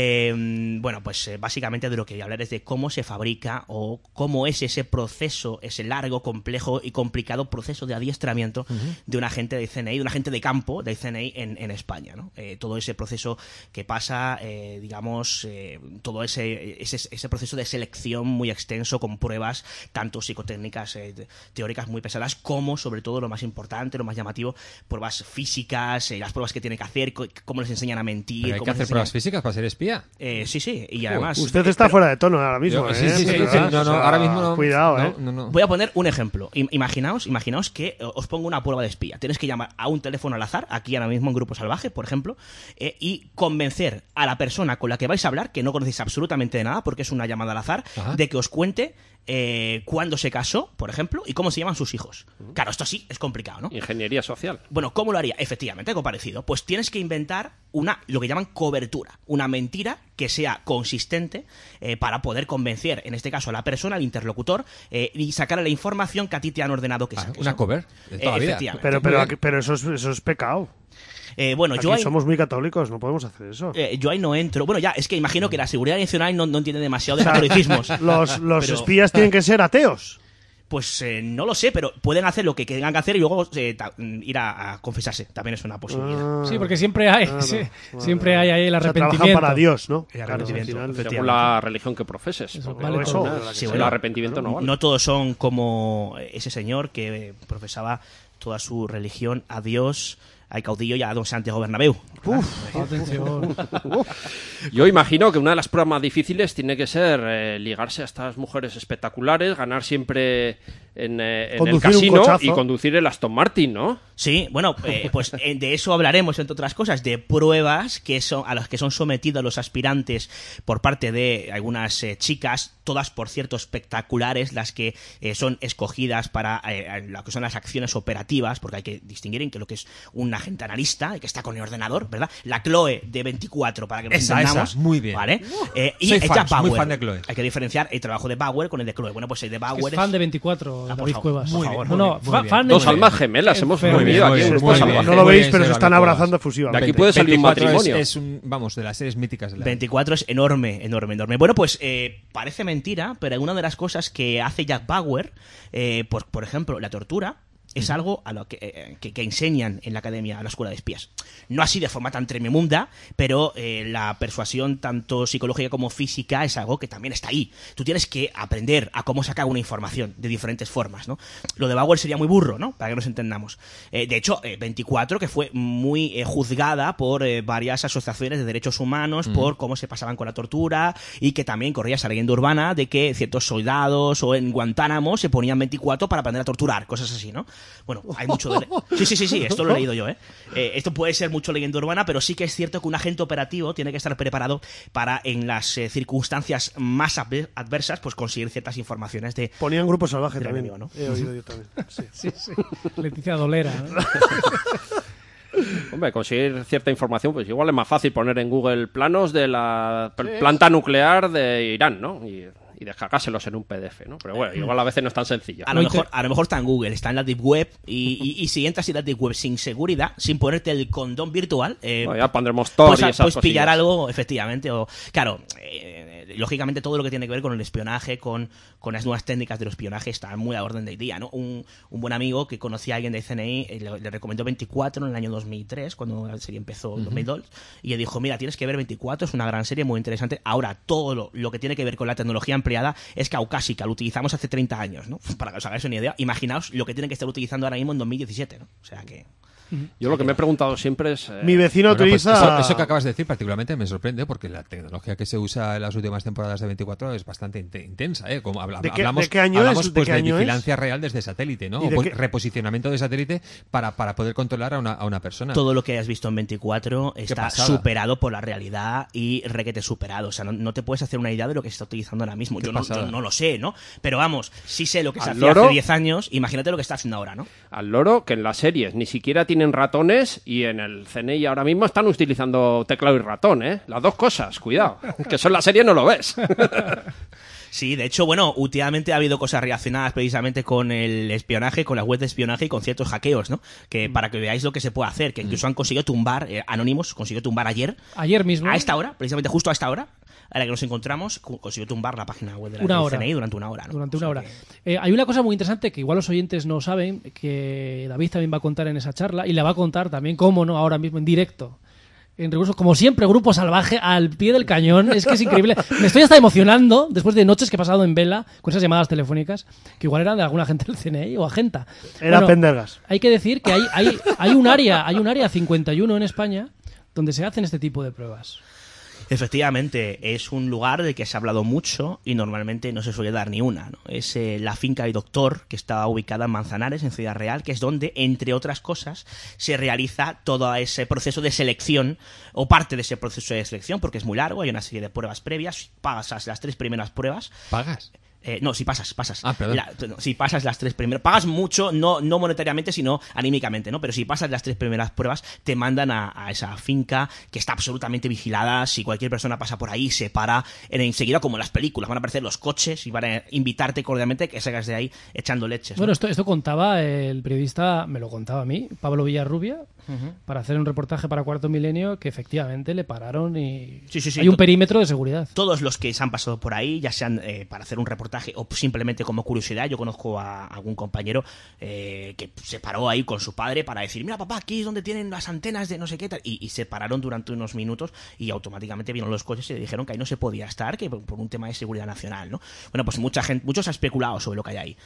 Eh, bueno, pues eh, básicamente de lo que voy a hablar es de cómo se fabrica o cómo es ese proceso, ese largo, complejo y complicado proceso de adiestramiento de un agente de C N I, de un agente de campo de C N I en, en España, ¿no? Eh, todo ese proceso que pasa, eh, digamos, eh, todo ese, ese, ese proceso de selección muy extenso con pruebas tanto psicotécnicas, eh, te- teóricas muy pesadas, como sobre todo lo más importante, lo más llamativo, pruebas físicas, eh, las pruebas que tiene que hacer, co- cómo les enseñan a mentir. Pero hay cómo que les hacer enseñan- pruebas físicas para ser espía. Eh, sí, sí, y además... usted eh, está pero- fuera de tono ahora mismo, Yo- ¿eh? sí, sí, sí, De sí, verdad. no, no, O sea, ahora mismo no. Cuidado, no, ¿eh? no, no. Voy a poner un ejemplo. Im- Imaginaos, imaginaos que eh, os pongo una prueba de espía. Tienes que llamar a un teléfono al azar, aquí ahora mismo en Grupo Salvaje, por ejemplo, eh, y convencer a la persona con la que vais a hablar, que no conocéis absolutamente de nada, porque es una llamada al azar, Ajá. de que os cuente eh, cuándo se casó, por ejemplo, y cómo se llaman sus hijos. Claro, esto sí es complicado, ¿no? Ingeniería social. Bueno, ¿cómo lo haría? Efectivamente, algo parecido. Pues tienes que inventar una, lo que llaman cobertura, una mentira que sea consistente eh, para poder convencer, en este caso, a la persona, al interlocutor, eh, y sacar la información que a ti te han ordenado que Ah, saques. una ¿no? cover de toda la vida. Efectivamente. Pero, Muy pero, bien. aquí- pero eso, es, eso es pecado. Eh, bueno, Aquí yo ahí, somos muy católicos, no podemos hacer eso. eh, yo ahí no entro. Bueno, ya, es que imagino que la seguridad nacional no, no entiende demasiado de catolicismos. Los, los Pero- espías tienen que ser ateos. Pues eh, no lo sé, pero pueden hacer lo que tengan que hacer y luego eh, ta- ir a, a confesarse. También es una posibilidad. Ah, Sí, porque siempre hay, claro, sí, claro. siempre hay ahí el O sea, trabajan arrepentimiento. para Dios, ¿no? El Claro, arrepentimiento, al final, Según la religión que profeses. Eso, porque vale eso, todo. la que Sí, sea. el bueno, arrepentimiento no vale. No todos son como ese señor que profesaba toda su religión a Dios, al caudillo y a don Santiago Bernabéu. Atención. Yo imagino que una de las pruebas más difíciles tiene que ser eh, ligarse a estas mujeres espectaculares, ganar siempre en, eh, en el Conducir un casino cochazo. y conducir el Aston Martin, ¿no? Sí, bueno, eh, pues eh, de eso hablaremos, entre otras cosas, de pruebas que son a las que son sometidos los aspirantes por parte de algunas eh, chicas, todas, por cierto, espectaculares, las que eh, son escogidas para eh, lo que son las acciones operativas, porque hay que distinguir en que lo que es un agente analista, que está con el ordenador, ¿verdad? La Chloe de veinticuatro, para que nos Esa, entendamos. esa, muy bien. ¿Vale? Eh, y Soy el fan, Jack muy Bauer. fan de Chloe. Hay que diferenciar el trabajo de Bauer con el de Chloe. Bueno, pues el de Bauer Es fan de veinticuatro, Ah, por David favor, Cuevas. por favor. No, no, Muy fa- bien. fan Dos de- almas gemelas hemos Muy bien, vivido muy aquí en bien, Grupo muy Salvaje. bien. No lo Muy veis, bien, pero se señor están Cuevas. abrazando De efusivamente. aquí puede salir un veinticuatro matrimonio. Es, es un, vamos, de las series míticas de la veinticuatro es enorme, enorme, enorme. Bueno, pues eh, parece mentira, pero una de las cosas que hace Jack Bauer, eh, pues, por ejemplo, la tortura, es algo a lo que, eh, que, que enseñan en la academia, a la escuela de espías. No así de forma tan tremenda, pero eh, la persuasión tanto psicológica como física es algo que también está ahí. Tú tienes que aprender a cómo sacar una información de diferentes formas, ¿no? Lo de Bauer sería muy burro, ¿no? Para que nos entendamos. Eh, de hecho, eh, veinticuatro, que fue muy eh, juzgada por eh, varias asociaciones de derechos humanos, por cómo se pasaban con la tortura, y que también corría esa leyenda urbana de que ciertos soldados o en Guantánamo se ponían veinticuatro para aprender a torturar, cosas así, ¿no? Bueno, hay mucho de... Sí, sí, sí, sí, esto lo he leído yo, ¿eh? Eh, Esto puede ser mucho leyenda urbana, pero sí que es cierto que un agente operativo tiene que estar preparado para, en las eh, circunstancias más adver- adversas, pues conseguir ciertas informaciones de... Ponían Grupo Salvaje Del también. enemigo, ¿no? He oído yo también. Sí. Sí, sí. Leticia Dolera. ¿no? Hombre, conseguir cierta información, pues igual es más fácil poner en Google planos de la pl- planta nuclear de Irán, ¿no? Y, y descargárselos en un P D F, ¿no? Pero bueno, igual a veces no es tan sencillo. A lo, Muy mejor, te- a lo mejor está en Google, está en la Deep Web, y, y, y si entras en la Deep Web sin seguridad, sin ponerte el condón virtual, eh, Bueno, ya pondremos Tor pues, y a- esas pues pillar cosillas. algo, efectivamente. O, claro, eh, lógicamente todo lo que tiene que ver con el espionaje, con, con las nuevas técnicas del espionaje, está muy a orden del día, ¿no? Un, un buen amigo que conocía a alguien de C N I eh, le, le recomendó veinticuatro en el año dos mil tres, cuando la serie empezó, en dos mil dos, y le dijo, mira, tienes que ver veinticuatro, es una gran serie, muy interesante. Ahora, todo lo, lo que tiene que ver con la tecnología empleada es caucásica, lo utilizamos hace treinta años, ¿no? Para que os hagáis una idea, imaginaos lo que tienen que estar utilizando ahora mismo en dos mil diecisiete, ¿no? O sea que... Yo lo que me he preguntado siempre es... eh, Mi vecino Bueno, pues utiliza... eso, eso que acabas de decir particularmente me sorprende porque la tecnología que se usa en las últimas temporadas de veinticuatro es bastante inte- intensa, ¿eh? Como habla- ¿De qué- hablamos, de qué año hablamos es? ¿De pues qué de año es? vigilancia real desde satélite, ¿no? ¿Y O de pues, qué- reposicionamiento de satélite para, para poder controlar a una, a una persona. Todo lo que has visto en veinticuatro está pasada. superado por la realidad y requete superado. O sea, no, no te puedes hacer una idea de lo que se está utilizando ahora mismo. Qué Yo no, pasada. yo no lo sé, ¿no? Pero vamos, sí sé lo que se Al hacía loro- hace diez años. Imagínate lo que está haciendo ahora, ¿no? Al loro, que en las series ni siquiera tienen ratones y en el C N I ahora mismo están utilizando teclado y ratón, ¿eh? Las dos cosas, cuidado. Que eso en la serie no lo ves. Sí, de hecho, bueno, últimamente ha habido cosas relacionadas precisamente con el espionaje, con las webs de espionaje y con ciertos hackeos, ¿no? Que para que veáis lo que se puede hacer, que incluso han conseguido tumbar, eh, Anonymous consiguió tumbar ayer, Ayer mismo. a esta hora, precisamente justo a esta hora, a la que nos encontramos, co- consiguió tumbar la página web de la Una del hora. C N I durante una hora, ¿no? Durante O una sea hora. que- Eh, hay una cosa muy interesante que igual los oyentes no saben, que David también va a contar en esa charla, y la va a contar también, cómo no, ahora mismo en directo. En recursos, como siempre, Grupo Salvaje al pie del cañón. Es que es increíble. Me estoy hasta emocionando después de noches que he pasado en vela con esas llamadas telefónicas, que igual eran de alguna gente del C N I o agenta. Era Bueno, Pendergas. hay que decir que hay, hay, hay un área, hay un área cincuenta y uno en España donde se hacen este tipo de pruebas. Efectivamente, es un lugar del que se ha hablado mucho y normalmente no se suele dar ni una, ¿no? Es eh, la finca del Doctor, que está ubicada en Manzanares, en Ciudad Real, que es donde, entre otras cosas, se realiza todo ese proceso de selección, o parte de ese proceso de selección, porque es muy largo, hay una serie de pruebas previas, pasas las tres primeras pruebas. ¿Pagas? Eh, no, si pasas, pasas. Ah, perdón. La- no, si pasas las tres primeras. Pagas mucho, no, no monetariamente, sino anímicamente, ¿no? Pero si pasas las tres primeras pruebas, te mandan a, a esa finca que está absolutamente vigilada. Si cualquier persona pasa por ahí, se para en- enseguida, como en las películas. Van a aparecer los coches y van a invitarte cordialmente que salgas de ahí echando leches, ¿no? Bueno, esto, esto contaba el periodista, me lo contaba a mí, Pablo Villarrubia, para hacer un reportaje para Cuarto Milenio, que efectivamente le pararon y Sí, sí, sí, hay un to- perímetro de seguridad. Todos los que se han pasado por ahí, ya sean eh, para hacer un reportaje reportaje o simplemente como curiosidad. Yo conozco a algún compañero eh, que se paró ahí con su padre para decir, mira papá, aquí es donde tienen las antenas de no sé qué tal, y, y se pararon durante unos minutos y automáticamente vieron los coches y le dijeron que ahí no se podía estar, que por, por un tema de seguridad nacional, ¿no? Bueno, pues mucha gente, muchos han especulado sobre lo que hay ahí.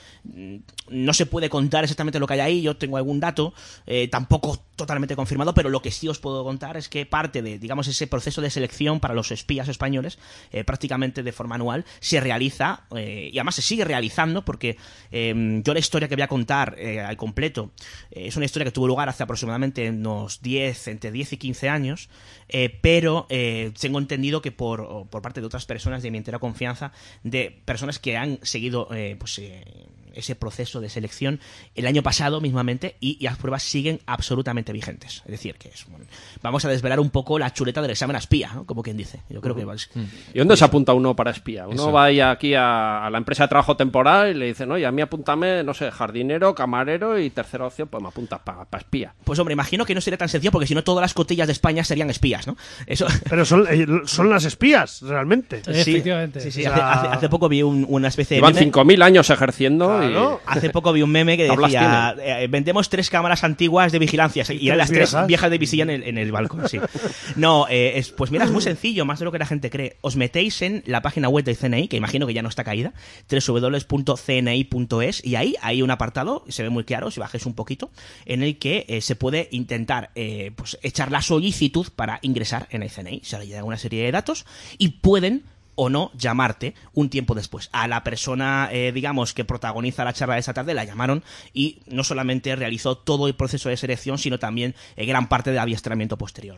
No se puede contar exactamente lo que hay ahí, yo tengo algún dato, eh, tampoco totalmente confirmado, pero lo que sí os puedo contar es que parte de, digamos, ese proceso de selección para los espías españoles, eh, prácticamente de forma anual, se realiza, eh, y además se sigue realizando, porque eh, yo la historia que voy a contar eh, al completo eh, es una historia que tuvo lugar hace aproximadamente unos diez, entre diez y quince años, eh, pero eh, tengo entendido que por, por parte de otras personas de mi entera confianza, de personas que han seguido eh, pues eh, ese proceso de selección el año pasado mismamente, y, y las pruebas siguen absolutamente vigentes. Es decir, que es, bueno, vamos a desvelar un poco la chuleta del examen a espía, ¿no? Como quien dice. Yo creo que es, ¿Y dónde se apunta uno para espía? Uno Eso. va ahí aquí a, a la empresa de trabajo temporal y le dice, no, y a mí apúntame, no sé, jardinero, camarero, y tercera opción, pues me apuntas para pa espía. pues hombre, imagino que no sería tan sencillo, porque si no todas las cotillas de España serían espías, ¿no? Eso. Pero son, eh, son las espías, realmente. Sí, efectivamente. Sí, sí, O hace, sea- hace- hace poco vi un- una especie de Llevan meme. cinco mil años ejerciendo Claro. Hace poco vi un meme que Tablas decía, eh, vendemos tres cámaras antiguas de vigilancia, y eran las tres viejas. viejas de visilla en el, en el balcón, sí. No, eh, es, pues mira, es muy sencillo, más de lo que la gente cree. Os metéis en la página web del C N I, que imagino que ya no está caída, doble u doble u doble u punto c n i punto es, y ahí hay un apartado, se ve muy claro, si bajáis un poquito, en el que eh, se puede intentar eh, pues echar la solicitud para ingresar en el C N I. Se le llega una serie de datos y pueden o no llamarte un tiempo después. A la persona, eh, digamos, que protagoniza la charla de esa tarde la llamaron, y no solamente realizó todo el proceso de selección, sino también eh, gran parte de adiestramiento posterior.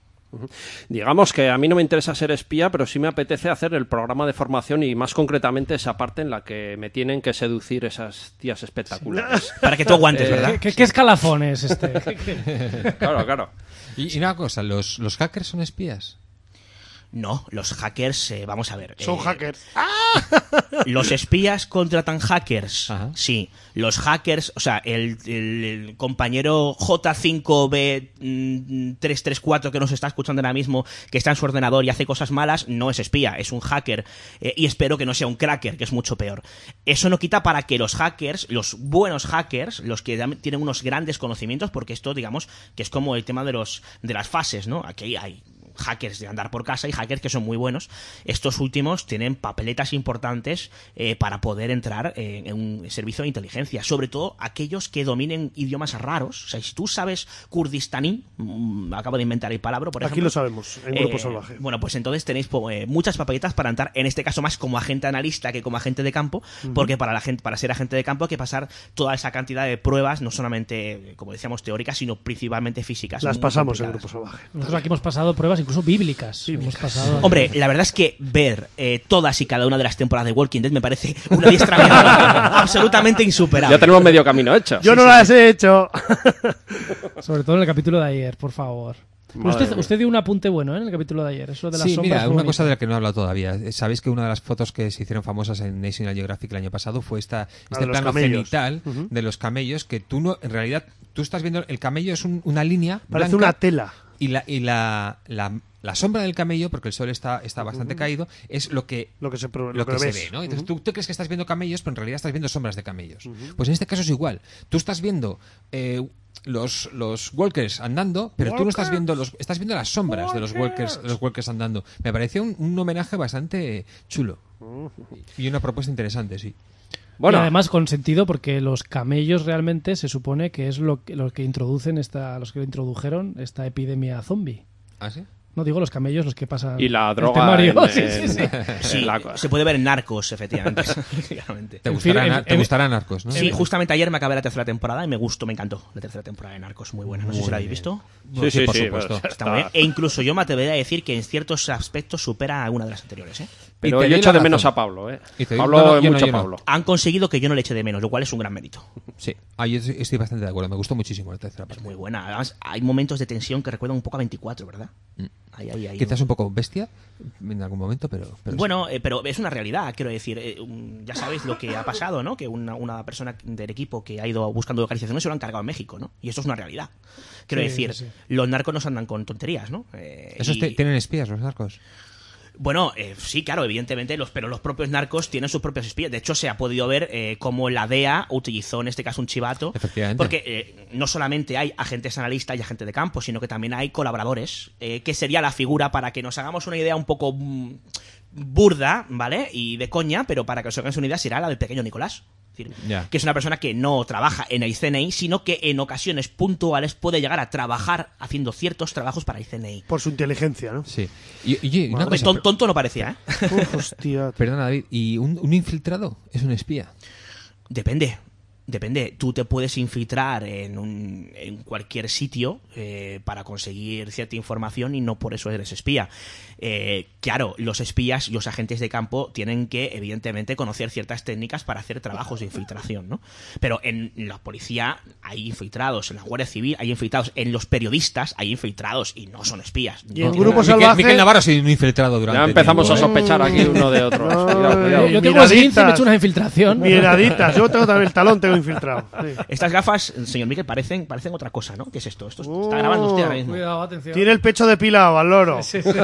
Digamos que a mí no me interesa ser espía, pero sí me apetece hacer el programa de formación, y más concretamente esa parte en la que me tienen que seducir esas tías espectaculares. Para que tú aguantes, Eh, ¿verdad? ¿Qué, qué, qué escalafón es este? Claro, claro. Y, y una cosa, ¿los, los hackers son espías? No, los hackers, eh, vamos a ver. Son eh, hackers. Los espías contratan hackers. Ajá. Sí, los hackers, o sea, el, el- el compañero J cinco B trescientos treinta y cuatro que nos está escuchando ahora mismo, que está en su ordenador y hace cosas malas, no es espía, es un hacker. Eh, y espero que no sea un cracker, que es mucho peor. Eso no quita para que los hackers, los buenos hackers, los que dan- tienen unos grandes conocimientos, porque esto, digamos, que es como el tema de los de las fases, ¿no? Aquí hay hackers de andar por casa y hackers que son muy buenos. Estos últimos tienen papeletas importantes eh, para poder entrar eh, en un servicio de inteligencia, sobre todo aquellos que dominen idiomas raros. O sea, si tú sabes kurdistaní, mm, acabo de inventar el palabra, por Aquí ejemplo. lo sabemos, en Grupo Eh, Salvaje. Bueno, pues entonces tenéis po- eh, muchas papeletas para entrar, en este caso más como agente analista que como agente de campo, porque para la gente, para ser agente de campo hay que pasar toda esa cantidad de pruebas, no solamente, eh, como decíamos, teóricas, sino principalmente físicas. Las muy pasamos en complicadas. Grupo Salvaje. Nosotros aquí hemos pasado pruebas incluso bíblicas. Hemos pasado... Hombre, la verdad es que ver eh, todas y cada una de las temporadas de Walking Dead me parece un adiestramiento absolutamente insuperable. Ya tenemos medio camino hecho. Yo no las he hecho. Sobre todo en el capítulo de ayer, por favor. Pero Madre usted, mía. usted dio un apunte bueno, ¿eh? En el capítulo de ayer. Eso de las Sí, sombras mira, fue una bonito. cosa de la que no he hablado todavía. Eh, Sabéis que una de las fotos que se hicieron famosas en National Geographic el año pasado fue esta, este de los plano camellos. cenital de los camellos, que tú no, en realidad, tú estás viendo, el camello es un- una línea Parece blanca, una tela. y la, y la, la, la sombra del camello, porque el sol está, está bastante caído, es lo que Lo que se, pro- lo que, se ves. ve, ¿no? Entonces tú, tú crees que estás viendo camellos, pero en realidad estás viendo sombras de camellos. Pues en este caso es igual. Tú estás viendo eh, los, los walkers andando, pero tú no estás viendo los, estás viendo las sombras de los walkers, de los walkers andando. Me pareció un, un homenaje bastante chulo y una propuesta interesante, sí. Bueno, Y además con sentido, porque los camellos realmente se supone que es lo que, los que introducen esta, los que introdujeron esta epidemia zombie. ¿Ah, sí? No digo los camellos, los que pasan. y la el droga. temario. en- Sí, sí, sí. en- Sí, en la- se puede ver en Narcos, efectivamente. Claramente. Te En gustará, fin, Nar- en- te en- gustará Narcos, ¿no? Sí, justamente ayer me acabé la tercera temporada y me gustó, me encantó la tercera temporada de Narcos, muy buena. No sé si la habéis visto. Sí, sí, por sí, supuesto. pues, Está muy bien. E incluso yo me atrevería a decir que en ciertos aspectos supera a alguna de las anteriores. ¿eh? Pero Y te yo doy echo la de menos razón. a Pablo, ¿eh? Y te doy- Pablo no, no, es yo no, mucho yo no. Pablo. Han conseguido que yo no le eche de menos, lo cual es un gran mérito. Sí, ahí estoy estoy bastante de acuerdo. Me gustó muchísimo la tercera parte. Muy buena. Además, hay momentos de tensión que recuerdan un poco a veinticuatro, ¿verdad? Ahí, ahí, ahí. Quizás un poco bestia en algún momento, pero... pero sí. Bueno, eh, pero es una realidad, quiero decir. eh, un- ya sabéis lo que ha pasado, ¿no? Que una, una persona del equipo que ha ido buscando localizaciones se lo han cargado en México, ¿no? Y esto es una realidad. Quiero Sí, decir, sí, sí. los narcos no se andan con tonterías, ¿no? Eh, ¿Esos y- te- tienen espías los narcos? Bueno, eh, sí, claro, evidentemente, los, pero los propios narcos tienen sus propios espías. De hecho, se ha podido ver eh, cómo la D E A utilizó en este caso un chivato. Efectivamente. Porque eh, no solamente hay agentes analistas y agentes de campo, sino que también hay colaboradores, eh, que sería la figura, para que nos hagamos una idea un poco mm, burda, ¿vale? Y de coña, pero para que os hagáis una idea, será la del pequeño Nicolás. Es decir, Ya. que es una persona que no trabaja en el C N I, sino que en ocasiones puntuales puede llegar a trabajar haciendo ciertos trabajos para el C N I. Por su inteligencia, ¿no? Sí. Y, y- y una Hombre, cosa, ton- tonto no parecía, ¿eh? Uf, hostia. perdona, David, ¿y un, un infiltrado es un espía? Depende. Depende. Tú te puedes infiltrar en, un, en cualquier sitio eh, para conseguir cierta información y no por eso eres espía. Eh, claro, los espías y los agentes de campo tienen que, evidentemente, conocer ciertas técnicas para hacer trabajos de infiltración, ¿no? Pero en la policía hay infiltrados, en la Guardia Civil hay infiltrados, en los periodistas hay infiltrados y no son espías. Y en No. Grupo Miquel, Salvaje... Miquel Navarro ha sido un infiltrado durante Ya empezamos a tiempo, ¿eh? sospechar aquí uno de otro. No, Cuidado, cuidado. eh, Yo tengo esguince y me he miraditas. hecho una infiltración. Miraditas. Yo tengo también el talón, tengo infiltrado. Sí. Estas gafas, señor Miquel, parecen, parecen otra cosa, ¿no? ¿Qué es esto? Esto Oh. está grabando usted ahora mismo. Cuidado, atención. Tiene el pecho depilado al loro. Sí, sí.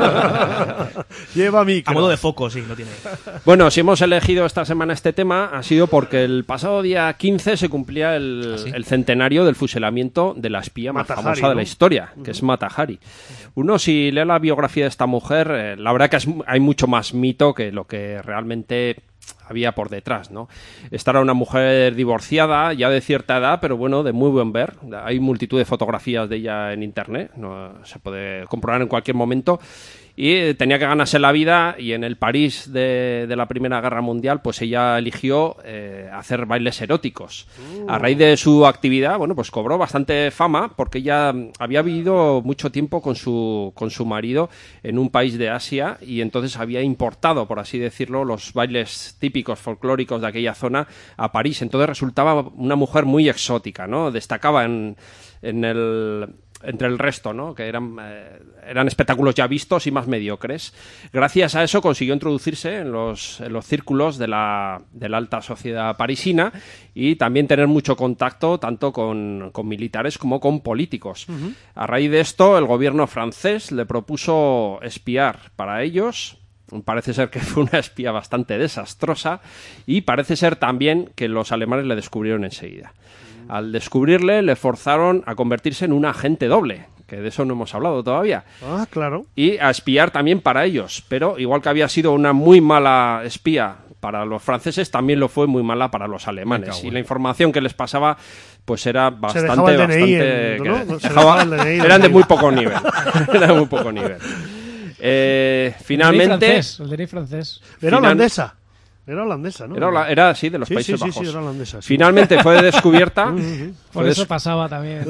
Lleva micro. A modo de foco, sí, no tiene. Bueno, si hemos elegido esta semana este tema ha sido porque el pasado día quince se cumplía el, ¿Ah, sí? el centenario del fusilamiento de la espía más Mata famosa Hari, de la ¿no? historia, que es Mata Hari. Uno, si lee la biografía de esta mujer, eh, la verdad que es- hay mucho más mito que lo que realmente había por detrás, ¿no? Esta era una mujer divorciada, ya de cierta edad, pero bueno, de muy buen ver. Hay multitud de fotografías de ella en internet, no, se puede comprobar en cualquier momento. Y eh, tenía que ganarse la vida, y en el París de, de la Primera Guerra Mundial, pues ella eligió eh, hacer bailes eróticos. A raíz de su actividad, bueno, pues cobró bastante fama, porque ella mm, había vivido mucho tiempo con su, con su marido en un país de Asia, y entonces había importado, por así decirlo, los bailes típicos folclóricos de aquella zona a París. Entonces resultaba una mujer muy exótica, ¿no? Destacaba en, en el... entre el resto, ¿no? Que eran, eh, eran espectáculos ya vistos y más mediocres. Gracias a eso consiguió introducirse en los, en los círculos de la, de la alta sociedad parisina, y también tener mucho contacto tanto con, con militares como con políticos. Uh-huh. A raíz de esto, el gobierno francés le propuso espiar para ellos. Parece ser que fue una espía bastante desastrosa, y parece ser también que los alemanes le descubrieron enseguida. Al descubrirle, le forzaron a convertirse en un agente doble, que de eso no hemos hablado todavía, Ah, claro. y a espiar también para ellos. Pero igual que había sido una muy mala espía para los franceses, también lo fue muy mala para los alemanes. Y la información que les pasaba pues era bastante... dejaba el D N I bastante en- que- ¿no? Se dejaba- dejaba el D N I eran de en- muy poco nivel. Eran de muy poco nivel. Eh, El finalmente... D N I francés, el D N I francés. Era Final- holandesa. Era holandesa, ¿no? Era, hola- era así, de los Sí, Países sí, sí, Bajos. sí, era holandesa, sí. Finalmente fue descubierta. Por fue eso des- pasaba también.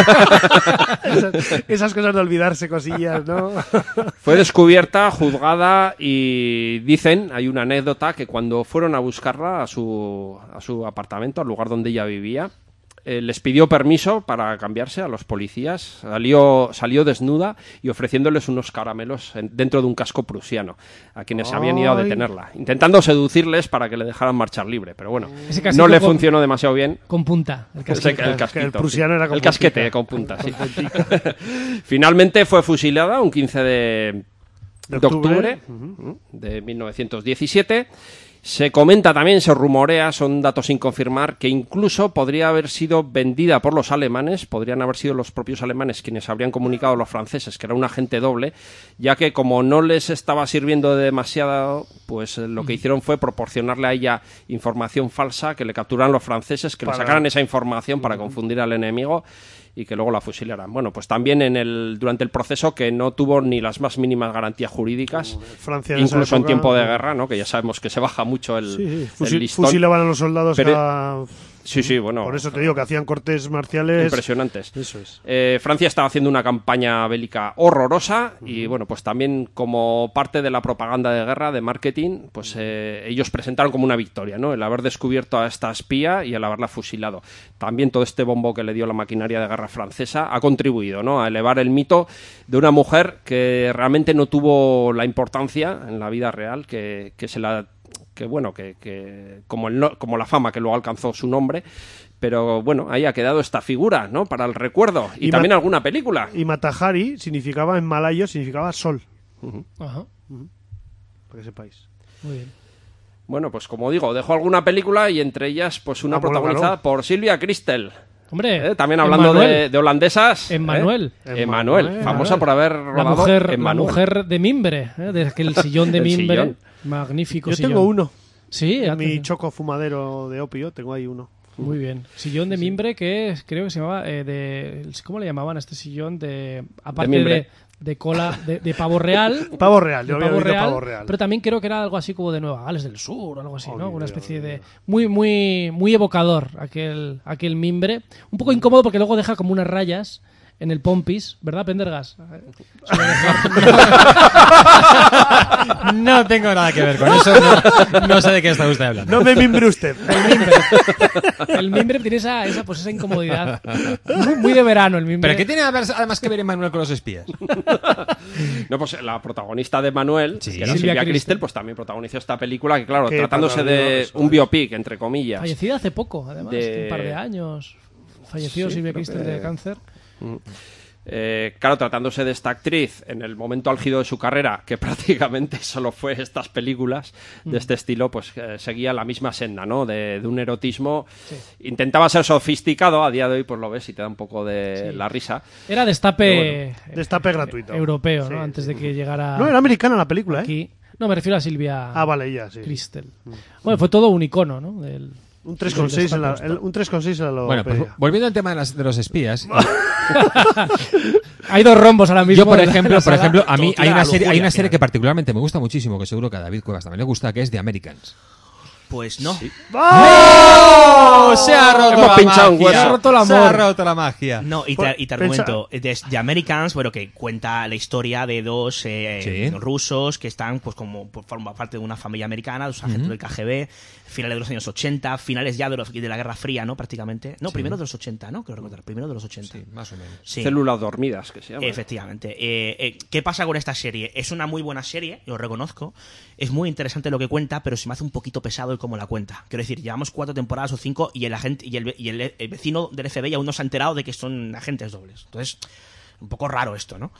esas, esas cosas de olvidarse cosillas, ¿no? Fue descubierta, juzgada, y dicen, hay una anécdota, que cuando fueron a buscarla a su, a su apartamento, al lugar donde ella vivía, eh, les pidió permiso para cambiarse a los policías. Salió, salió desnuda y ofreciéndoles unos caramelos en- dentro de un casco prusiano a quienes habían ido a Ay. detenerla, intentando seducirles para que le dejaran marchar libre. Pero bueno, Ese casquito no le con- funcionó demasiado bien. Con punta. El Ese- casquito. el que casquito, el prusiano sí. era con El casquete puntica. con punta, sí. Finalmente fue fusilada un quince de, De de octubre. octubre de mil novecientos diecisiete. Se comenta también, se rumorea, son datos sin confirmar, que incluso podría haber sido vendida por los alemanes, podrían haber sido los propios alemanes quienes habrían comunicado a los franceses que era un agente doble, ya que como no les estaba sirviendo demasiado, pues eh, lo que hicieron fue proporcionarle a ella información falsa, que le capturaran los franceses, que Para- le sacaran esa información para confundir al enemigo y que luego la fusilaran. Bueno, pues también en el durante el proceso, que no tuvo ni las más mínimas garantías jurídicas, Francia en esa incluso en época- tiempo de guerra, ¿no? Que ya sabemos que se baja mucho el, Sí, sí. el Fusil- listón. fusilaban a los soldados Pero- cada... Sí, sí, bueno. Por eso te digo que hacían cortes marciales... Impresionantes. Eso es. Eh, Francia estaba haciendo una campaña bélica horrorosa, y bueno, pues también como parte de la propaganda de guerra, de marketing, pues eh, ellos presentaron como una victoria, ¿no? El haber descubierto a esta espía y el haberla fusilado. También todo este bombo que le dio la maquinaria de guerra francesa ha contribuido, ¿no?, a elevar el mito de una mujer que realmente no tuvo la importancia en la vida real que, que se la que bueno, que, que como, el no- como la fama que luego alcanzó su nombre, pero bueno, ahí ha quedado esta figura, ¿no?, para el recuerdo, y, Y también ma- alguna película. Y Matahari significaba, en malayo, significaba sol. Ajá. Para que sepáis. Muy bien. Bueno, pues como digo, dejo alguna película y entre ellas pues una Ah, bueno, protagonizada claro. por Silvia Kristel. Hombre, ¿Eh? También hablando de, Emmanuel. de holandesas. Emmanuel. ¿eh? Emmanuel, Emmanuel. famosa por haber La rodado mujer, la Emmanuel. mujer de mimbre, ¿eh? De aquel sillón de El mimbre. sillón. Magnífico Yo sillón. tengo uno. Sí, En antes- mi choco fumadero de opio, tengo ahí uno. Muy bien. Sillón de mimbre que es- creo que se llamaba eh, de ¿cómo le llamaban a este sillón de aparte de, mimbre. de cola de, de pavo real? Pavo real, de yo había pavo oído real, pavo real. pero también creo que era algo así como de Nueva Gales del Sur o algo así, ¿no? Olvidé, Una especie olvidé. de muy muy muy evocador aquel aquel mimbre, un poco incómodo porque luego deja como unas rayas en el pompis, ¿verdad, Pendergas? No tengo nada que ver con eso. No, no sé de qué está usted hablando. No me mimbre usted. El mimbre, el mimbre tiene esa, esa pues esa incomodidad. Muy, muy de verano el mimbre. ¿Pero qué tiene además que ver Emmanuel con los espías? No, pues la protagonista de Manuel, Sí. que era Silvia Silvia Kristel. Kristel, pues también protagonizó esta película que, claro, Qué tratándose de protagonista, un biopic, entre comillas. Fallecida hace poco, además, De- un par de años. Falleció Sí, Silvia creo Kristel que- de cáncer. Eh, claro, tratándose de esta actriz en el momento álgido de su carrera, que prácticamente solo fue estas películas de este estilo, pues eh, seguía la misma senda, ¿no? De, de un erotismo. Intentaba ser sofisticado, a día de hoy pues lo ves y te da un poco de Sí. la risa. Era destape Destape gratuito. europeo, Sí, ¿no? sí, Antes sí. de que llegara No, era americana la película, ¿eh? aquí. No, me refiero a Silvia Ah, vale, ya, sí. Kristel. Bueno, fue todo un icono, ¿no? Del... Un tres coma seis en la, destape. el- un tres coma seis en la Bueno, pues logopedia. volviendo al tema de, las- de los espías. Hay dos rombos ahora mismo. Yo, por en la- ejemplo, en la por sala. ejemplo, a mí Todo hay tira una a serie, lujuria hay una al serie final. que particularmente me gusta muchísimo, que seguro que a David Cuevas también le gusta, que es The Americans. Pues no. ¡Oh! Se ha roto Hemos la pinchado un magia. hueso. Se ha roto el Se ha amor. roto la magia. No, y te, Pues, y te pensa- argumento, de, de Americans, bueno, que cuenta la historia de dos eh, Sí. rusos que están, pues, como pues, forman parte de una familia americana, dos agentes del K G B, finales de los años ochenta, finales ya de, los- de la Guerra Fría, ¿no? Prácticamente. No, primero de los ochenta, ¿no? Creo recordar, primero de los ochenta. Sí, más o menos. Sí. Células dormidas, que se llama. Efectivamente. Eh, eh, ¿Qué pasa con esta serie? Es una muy buena serie, lo reconozco. Es muy interesante lo que cuenta, pero se me hace un poquito pesado el cómo la cuenta. Quiero decir, llevamos cuatro temporadas o cinco y el agente y el, y el, el vecino del F B I aún no se ha enterado de que son agentes dobles. Entonces, un poco raro esto, ¿no?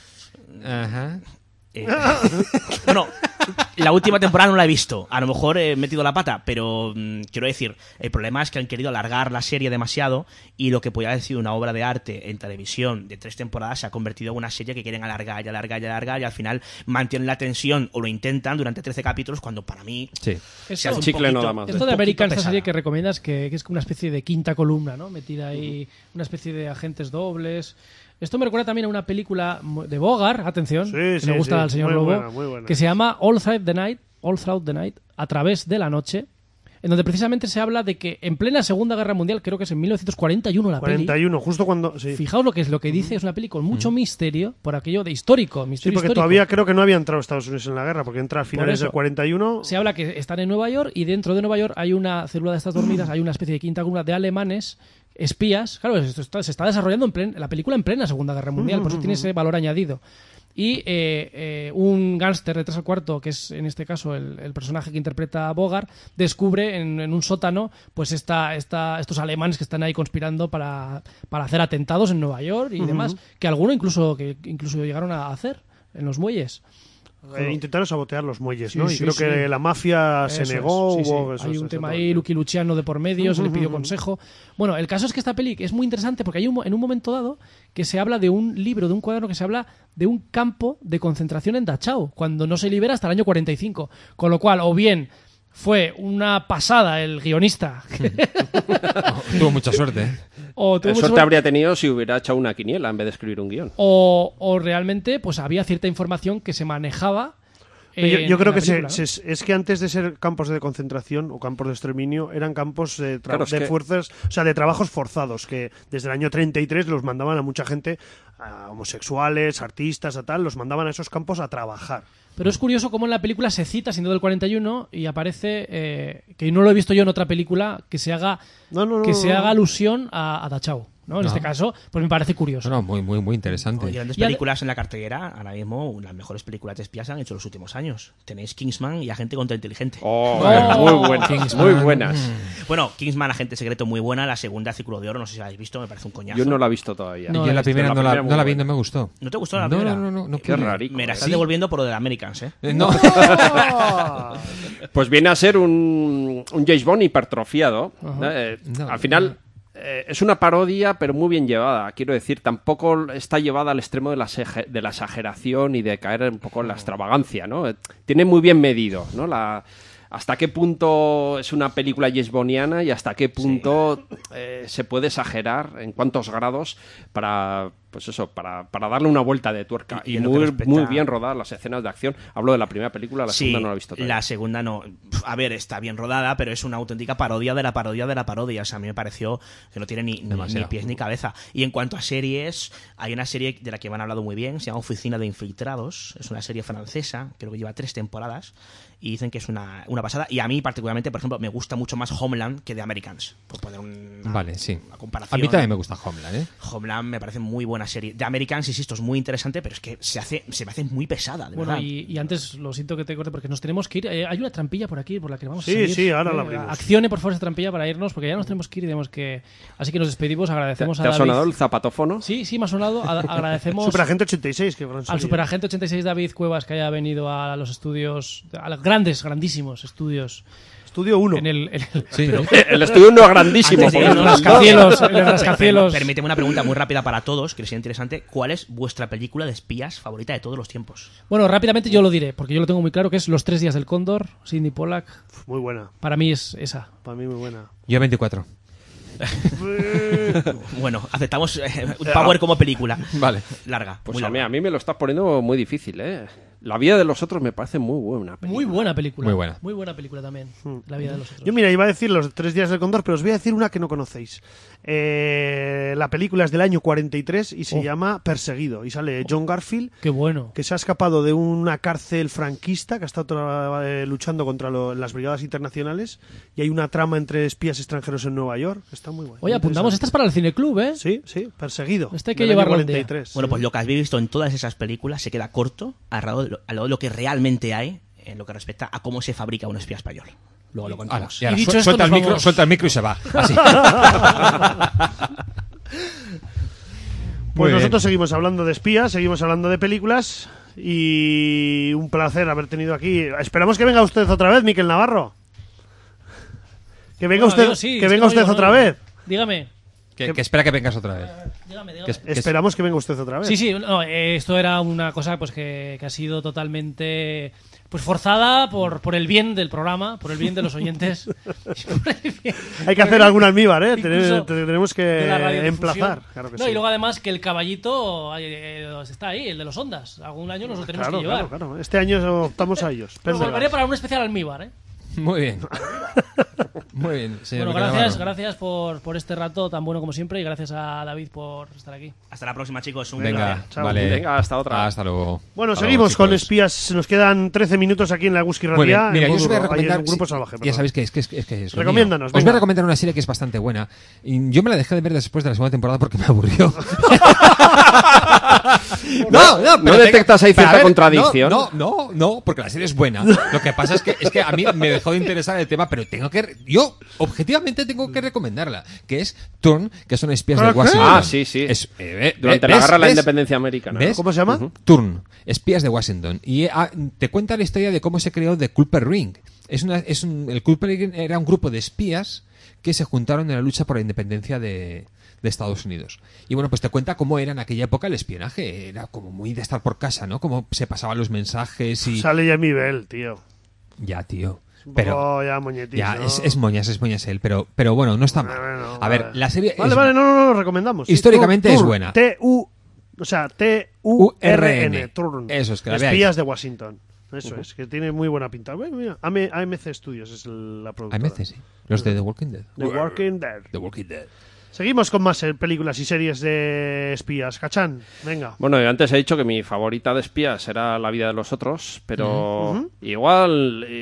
Ajá. Eh, bueno, la última temporada no la he visto. A lo mejor he metido la pata, pero mm, quiero decir, el problema es que han querido alargar la serie demasiado y lo que podía haber sido una obra de arte en televisión de tres temporadas se ha convertido en una serie que quieren alargar y alargar y alargar y al final mantienen la tensión o lo intentan durante trece capítulos cuando para mí Sí. se Esto- hace un chicle no poquito- da más. Esto un de poquito Americans, esta pesada. serie que recomiendas, que, que es como una especie de quinta columna, ¿no? Metida ahí, una especie de agentes dobles. Esto me recuerda también a una película mu- de Bogart, atención, Sí, que sí, me gusta sí. al señor Muy Lobo, buena, muy buena. que se llama All Through the Night, All Through the Night, a través de la noche, en donde precisamente se habla de que en plena Segunda Guerra Mundial, creo que es en mil novecientos cuarenta y uno la cuarenta peli. y uno, justo cuando... Sí. Fijaos lo que es lo que dice, es una peli con mucho misterio, por aquello de histórico, Sí, misterio porque histórico. todavía creo que no había entrado Estados Unidos en la guerra, porque entra a finales eso. del cuarenta y uno. Se habla que están en Nueva York y dentro de Nueva York hay una célula de estas dormidas, hay una especie de quinta columna de alemanes, espías. Claro, esto está- se está desarrollando en plen- la película en plena Segunda Guerra Mundial, por eso tiene ese valor añadido. Y eh, eh, un gángster de tres al cuarto, que es en este caso el, el personaje que interpreta a Bogart, descubre en, en un sótano pues esta, esta, estos alemanes que están ahí conspirando para, para hacer atentados en Nueva York y demás, que algunos incluso, que incluso llegaron a hacer en los muelles. Eh, intentaron sabotear los muelles, Sí, ¿no? sí, y creo sí. que la mafia se Eso negó, es, sí, hubo... sí. eso- Hay un eso- tema eso- ahí, Lucky Luciano de por medio, se le pidió consejo. Bueno, el caso es que esta peli es muy interesante porque hay un, mo- en un momento dado que se habla de un libro, de un cuaderno que se habla de un campo de concentración en Dachau, cuando no se libera hasta el año cuarenta y cinco. Con lo cual, o bien fue una pasada el guionista, Tuvo mucha suerte. ¿eh? o, tuvo Eh, mucha suerte suerte, habría tenido si hubiera echado una quiniela en vez de escribir un guión. o, o realmente pues había cierta información que se manejaba. Yo, yo en- creo en la que se- película, ¿no? se- es que antes de ser campos de concentración o campos de exterminio eran campos de, tra- Claro, es de que- fuerzas, o sea, de trabajos forzados que desde el año treinta y tres los mandaban a mucha gente, a homosexuales, artistas, a tal, los mandaban a esos campos a trabajar. Pero es curioso cómo en la película se cita siendo del cuarenta y uno y aparece, eh, que no lo he visto yo en otra película, que se haga, No, no, no, que se no. haga alusión a, a Dachau. ¿no? En No. este caso, pues me parece curioso. No, no, muy, muy, muy interesante. Hay grandes Y ade- películas en la cartelera, ahora mismo las mejores películas de espías se han hecho en los últimos años. Tenéis Kingsman y Agente contra Inteligente. Oh, Oh. muy buenas, Kingsman. muy buenas. Bueno, Kingsman, Agente Secreto, muy buena. La segunda, Círculo de Oro, no sé si la habéis visto, me parece un coñazo. Yo no la he visto todavía. No, Yo la la primera, la no, la, primera muy no la vi, buena. no me gustó. ¿No te gustó la No, primera? no, no, no, no Qué pude. rarico. Me la estás Sí. devolviendo por lo de Americans, ¿eh? Eh, No. Pues viene a ser un, un James Bond hipertrofiado. Eh, No. al final eh, es una parodia, pero muy bien llevada. Quiero decir, tampoco está llevada al extremo de la, sege- de la exageración y de caer un poco en la extravagancia, ¿no? Eh, Tiene muy bien medido, ¿no? La, hasta qué punto es una película James Bondiana y hasta qué punto eh, se puede exagerar, en cuántos grados, para pues eso, para, para darle una vuelta de tuerca. Y- Y, y en lo que muy, respecta- muy bien rodadas las escenas de acción. Hablo de la primera película, la Sí, segunda no la he visto todavía. la segunda no. Pf, A ver, está bien rodada, pero es una auténtica parodia de la parodia de la parodia. O sea, a mí me pareció que no tiene ni, ni, Demasiado. ni pies ni cabeza. Y en cuanto a series, hay una serie de la que me han hablado muy bien, se llama Oficina de Infiltrados. Es una serie francesa, creo que lleva tres temporadas. Y dicen que es una, una pasada. Y a mí, particularmente, por ejemplo, me gusta mucho más Homeland que The Americans. Por poner una, Vale, sí. una A comparación. mí también me gusta Homeland, ¿eh? Homeland me parece muy buena serie. The Americans, insisto, es muy interesante, pero es que se hace se me hace muy pesada, de Bueno, verdad. y, y antes lo siento que te corte porque nos tenemos que ir. Eh, hay una trampilla por aquí por la que vamos Sí, a seguir. sí, ahora Eh, la abrimos. Accione, por favor, esa trampilla para irnos porque ya nos tenemos que ir y tenemos que. Así que nos despedimos, ¿Te, agradecemos te a ha David. sonado el zapatófono? Sí, sí, me ha sonado. A- agradecemos Superagente ochenta y seis, que gran al serie. Superagente ochenta y seis David Cuevas que haya venido a los estudios, a los grandes, grandísimos estudios Estudio uno. en el, en el- Sí, ¿no? El estudio no es grandísimo. Antes de porque irnos, no- rascacielos, en el Per- rascacielos. Permíteme una pregunta muy rápida para todos, que sería interesante. ¿Cuál es vuestra película de espías favorita de todos los tiempos? Bueno, rápidamente yo lo diré, porque yo lo tengo muy claro que es Los tres días del cóndor, Sidney Pollack. Muy buena. Para mí es esa. Para mí muy buena. Yo veinticuatro. Bueno, aceptamos eh, Power como película. Vale. Larga. Pues muy a mí, larga. a mí me lo estás poniendo muy difícil, ¿eh? La vida de los otros me parece muy buena. película. Muy buena película. Muy buena. Muy buena película también. La vida de los otros. Yo, mira, iba a decir Los tres días del cóndor, pero os voy a decir una que no conocéis. Eh, la película es del año cuarenta y tres y se Oh. llama Perseguido. Y sale John Garfield, Qué bueno. que se ha escapado de una cárcel franquista, que ha estado tra- eh, luchando contra lo- las brigadas internacionales. Y hay una trama entre espías extranjeros en Nueva York. Está muy buena. Oye, apuntamos, esta es para el cineclub, ¿eh? Sí, sí, Perseguido. Este hay que del año llevarlo un día. cuarenta y tres. Bueno, pues lo que habéis visto en todas esas películas se queda corto al lado de lo, al lado de lo que realmente hay en lo que respecta a cómo se fabrica un espía español. Luego lo Ala, contamos. y ahora, Y dicho su- esto, suelta, el nos micro, vamos. suelta el micro y se va. Así. Pues Muy nosotros bien. seguimos hablando de espías, seguimos hablando de películas y un placer haber tenido aquí. Esperamos que venga usted otra vez, Miquel Navarro. Que venga Bueno, usted, adiós, sí, que es venga no usted digo, otra no. vez. Dígame. Que, que espera que vengas otra vez. Dígame, Que dígame. es- que es- Esperamos que venga usted otra vez. Sí, sí, no, eh, esto era una cosa pues que, que ha sido totalmente pues forzada por, por el bien del programa, por el bien de los oyentes. Por el bien- Hay que hacer algún almíbar, ¿eh? Incluso Tene- te- Tenemos que de la radiodifusión. emplazar. Claro que no, sí. y luego además que el caballito eh, está ahí, el de los ondas. Algún año nos lo tenemos Claro, que llevar. claro, claro. Este año optamos a ellos. Pero Pendergast. volveré para un especial almíbar, ¿eh? Muy bien. Muy bien, señor Bueno, Miquel gracias, Navarro. gracias por, por este rato tan bueno como siempre y gracias a David por estar aquí. Hasta la próxima, chicos. Un Venga, placer. Chao. vale. Venga, hasta otra. Hasta luego. Bueno, Hasta seguimos luego, con chicos. espías. Nos quedan trece minutos aquí en la Gusky Muy bien. Ratia. Mira, en yo os voy a Moduro, ahí en recomendar. Grupo sí, Salvaje. ya perdón. sabéis que es que es, es, que es lo Recomiéndanos, mío. Os voy a venga. recomendar una serie que es bastante buena. Y yo me la dejé de ver después de la segunda temporada porque me aburrió. No, no detectas ahí pero a cierta contradicción. No, no, no, no, porque la serie es buena. Lo que pasa es que, es que a mí me dejó de interesar el tema, pero tengo que. Yo, objetivamente, tengo que recomendarla. Que es Turn, que son espías de ¿Ah, qué? Washington. Ah, sí, sí. Es, eh, Durante ¿ves? la guerra de la ¿ves? independencia americana. ¿no? ¿Ves? ¿Cómo se llama? Turn, espías de Washington. Y ah, te cuenta la historia de cómo se creó The Culper Ring. Es una, es un, el Culper Ring era un grupo de espías que se juntaron en la lucha por la independencia de, de Estados Unidos. Y bueno, pues te cuenta cómo era en aquella época el espionaje. Era como muy de estar por casa, ¿no? Cómo se pasaban los mensajes y... Sale Jamie Bell, tío. Ya, tío. Un Pero... poco ya moñetis, Ya, ¿no? es, es moñas, es moñas él, pero, pero bueno, no está mal. Bueno, A ver, vale. la serie Vale, es- vale, no, no, no, lo recomendamos. Sí, Históricamente Turn, es Turn, buena. T U O sea, T U R N. U R N. Turn. Eso es, que la Espías veáis. de Washington. Eso es, que tiene muy buena pinta. Bueno, mira, A M C Studios es el- la A productora. veces sí. Los de The Walking Dead. The Walking Dead. The Walking Dead. Seguimos con más eh, películas y series de espías. Cachán, venga. Bueno, yo antes he dicho que mi favorita de espías era La vida de los otros, pero igual igual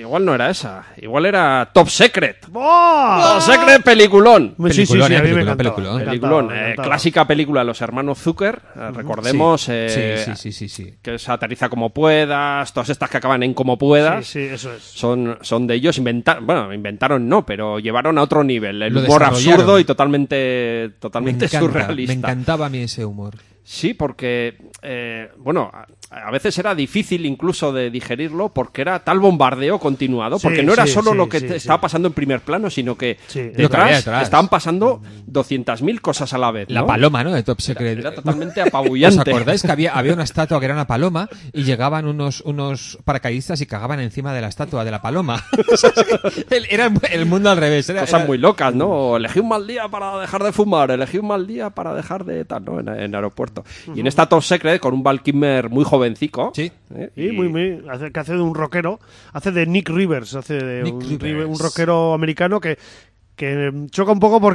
igual no era esa. Igual era Top Secret. ¡Oh! Top Secret, peliculón. Sí, sí, sí, Peliculón, a mí me peliculón, encantaba. peliculón. me Peliculón, encantaba, me eh, encantaba. clásica película de los hermanos Zucker, eh, recordemos, Sí, eh, sí, sí, sí, sí. que es Aterriza como puedas, todas estas que acaban en como puedas, Sí, sí, eso es. son, son de ellos, inventaron, bueno, inventaron no, pero llevaron a otro nivel, el Lo humor desarrollaron. absurdo y totalmente, Me totalmente encanta, surrealista. me encantaba a mí ese humor. Sí, porque, eh, bueno, a, a veces era difícil incluso de digerirlo porque era tal bombardeo continuado, Sí, porque no era sí, solo sí, lo que sí, te sí. estaba pasando en primer plano, sino que Sí. Lo que había detrás detrás. estaban pasando doscientas mil cosas a la vez, La ¿no? paloma, ¿no? De Top Secret. Era totalmente ¿Os apabullante. acordáis que había, había una estatua que era una paloma y llegaban unos, unos paracaidistas y cagaban encima de la estatua de la paloma? El- era el, el mundo al revés. Era, Cosas era- muy locas, ¿no? Elegí un mal día para dejar de fumar, elegí un mal día para dejar de tal, ¿no? En, en aeropuerto. Y en esta Top Secret, con un Val Kilmer muy jovencico. Sí. ¿eh? Sí, muy, muy. Hace, que hace de un rockero. Hace de Nick Rivers. Hace de Nick un, Rivers. River- un rockero americano que, que choca un poco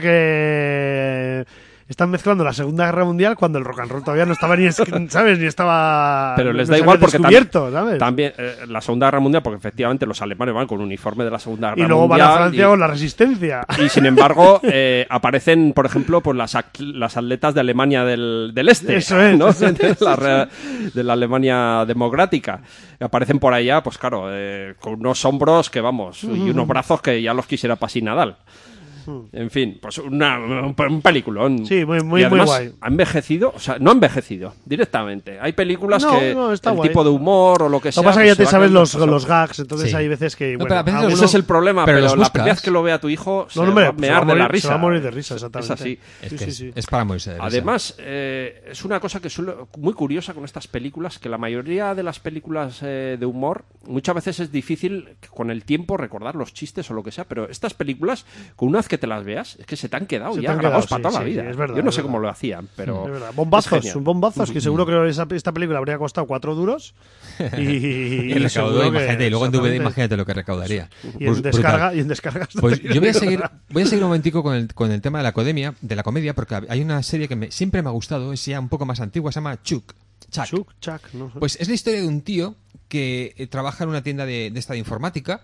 porque están mezclando la Segunda Guerra Mundial cuando el rock and roll todavía no estaba ni, es- ¿sabes? Ni estaba. Pero les no da se igual había porque tam- descubierto, ¿sabes? también eh, la Segunda Guerra Mundial, porque efectivamente los alemanes van con uniforme de la Segunda Guerra Y luego Mundial. van a Francia y- con la resistencia. Y sin embargo, eh, aparecen, por ejemplo, pues las, ac- las atletas de Alemania del, del Este. Eso es, ¿no? eso es. De, la, re- de la Alemania democrática. Aparecen por allá, pues claro, eh, con unos hombros que vamos, y unos brazos que ya los quisiera Pasi Nadal. En fin, pues una, un, un peliculón. Sí, muy- muy- Y además, muy guay. ha envejecido, o sea, no ha envejecido directamente. Hay películas No, que no, está el guay. tipo de humor o lo que Lo sea. que pasa es que pues ya se te va sabes quedando los, pasado. los gags, entonces Sí. hay veces que. No, Bueno, pero a veces alguno- Ese es el problema, Pero pero, los la buscas. primera vez que lo vea tu hijo se No, no, hombre, va a pues se va mear a de la morir- risa. se va a morir de risa, exactamente. Es así. Es, Sí, que sí, es, sí. es para morirse de risa. Además, eh, es una cosa que suele, muy curiosa con estas películas, que la mayoría de las películas eh, de humor, muchas veces es difícil con el tiempo recordar los chistes o lo que sea, pero estas películas, con una vez que te las veas, es que se te han quedado Se te ya han grabados quedado, para sí, toda la sí, vida. es verdad, Yo no es sé verdad. cómo lo hacían, pero... Es verdad. es Bombazos, genial. bombazos, que seguro que esa- esta película habría costado cuatro duros. Y, Y recaudó, seguro que- imagínate, y luego en D V D, exactamente. imagínate lo que recaudaría. Y en Brut- descarga, brutal. y en descargas. Pues yo voy a seguir, voy a seguir un momentico con el, con el tema de la comedia, de la comedia, porque hay una serie que me- siempre me ha gustado, es ya un poco más antigua, se llama Chuck. Chuck. Chuck, Chuck, no sé. Pues es la historia de un tío que eh, trabaja en una tienda de, de esta de informática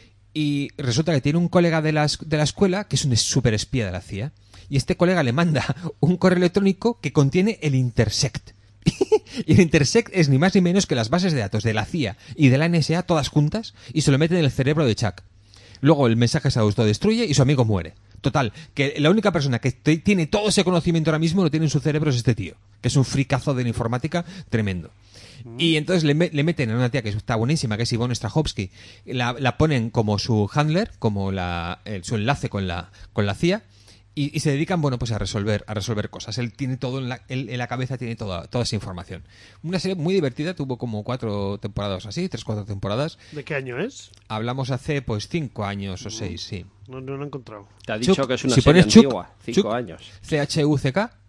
y resulta que tiene un colega de la, es- de la escuela que es un super espía de la C I A y este colega le manda un correo electrónico que contiene el Intersect. Y el Intersect es ni más ni menos que las bases de datos de la C I A y de la N S A todas juntas y se lo meten en el cerebro de Chuck. Luego el mensaje se autodestruye y su amigo muere. Total, que la única persona que te- tiene todo ese conocimiento ahora mismo lo tiene en su cerebro es este tío, que es un fricazo de la informática tremendo. Y entonces le, me- le meten a una tía que está buenísima, que es Ivonne Strahovski, la, la ponen como su handler, como la, el- su enlace con la, con la C I A, y, y se dedican, bueno, pues a resolver, a resolver cosas. Él tiene todo en la, él- en la cabeza, tiene toda, toda esa información. Una serie muy divertida, tuvo como cuatro temporadas así, tres, cuatro temporadas. ¿De qué año es? Hablamos hace pues cinco años o seis, sí. No, no lo he encontrado. Te ha dicho Chuck, que es una si serie pones Chuck, antigua, cinco Chuck, años. C H U C K,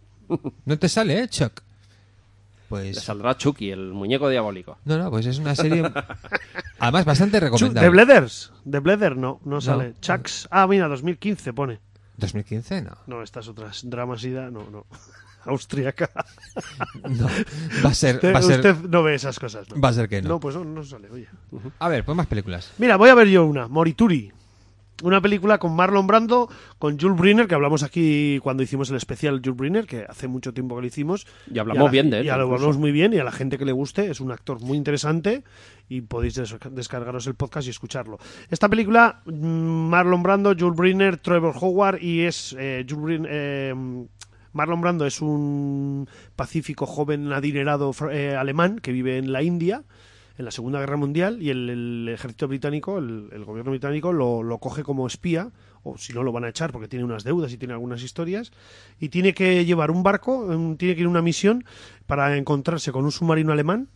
no te sale, ¿eh, Chuck? Le Pues... saldrá Chucky, el muñeco diabólico. No, no, pues es una serie... Además, bastante Chuck, recomendable. ¿De Bledders? ¿De Blether? No, no sale. Chucks. Ah, mira, dos mil quince pone. ¿dos mil quince? No. No, estas otras. Drama Sida, no, no. Austriaca. No. Va a ser... Usted, Va a ser, usted no ve esas cosas, ¿no? va a ser que no. No, pues no, no sale, oye. A ver, pues más películas. Mira, voy a ver yo una. Morituri. Una película con Marlon Brando, con Jules Briner, que hablamos aquí cuando hicimos el especial Jules Briner, que hace mucho tiempo que lo hicimos. Y hablamos a la- bien de él, Y a lo incluso. hablamos muy bien, y a la gente que le guste, es un actor muy interesante, y podéis des- descargaros el podcast y escucharlo. Esta película, mm, Marlon Brando, Jules Briner, Trevor Howard, y es... Eh, Jules Brin- eh, Marlon Brando es un pacífico joven adinerado fr- eh, alemán que vive en la India en la Segunda Guerra Mundial, y el, el ejército británico, el, el gobierno británico lo, lo coge como espía, o si no lo van a echar porque tiene unas deudas y tiene algunas historias, y tiene que llevar un barco, un- tiene que ir a una misión para encontrarse con un submarino alemán,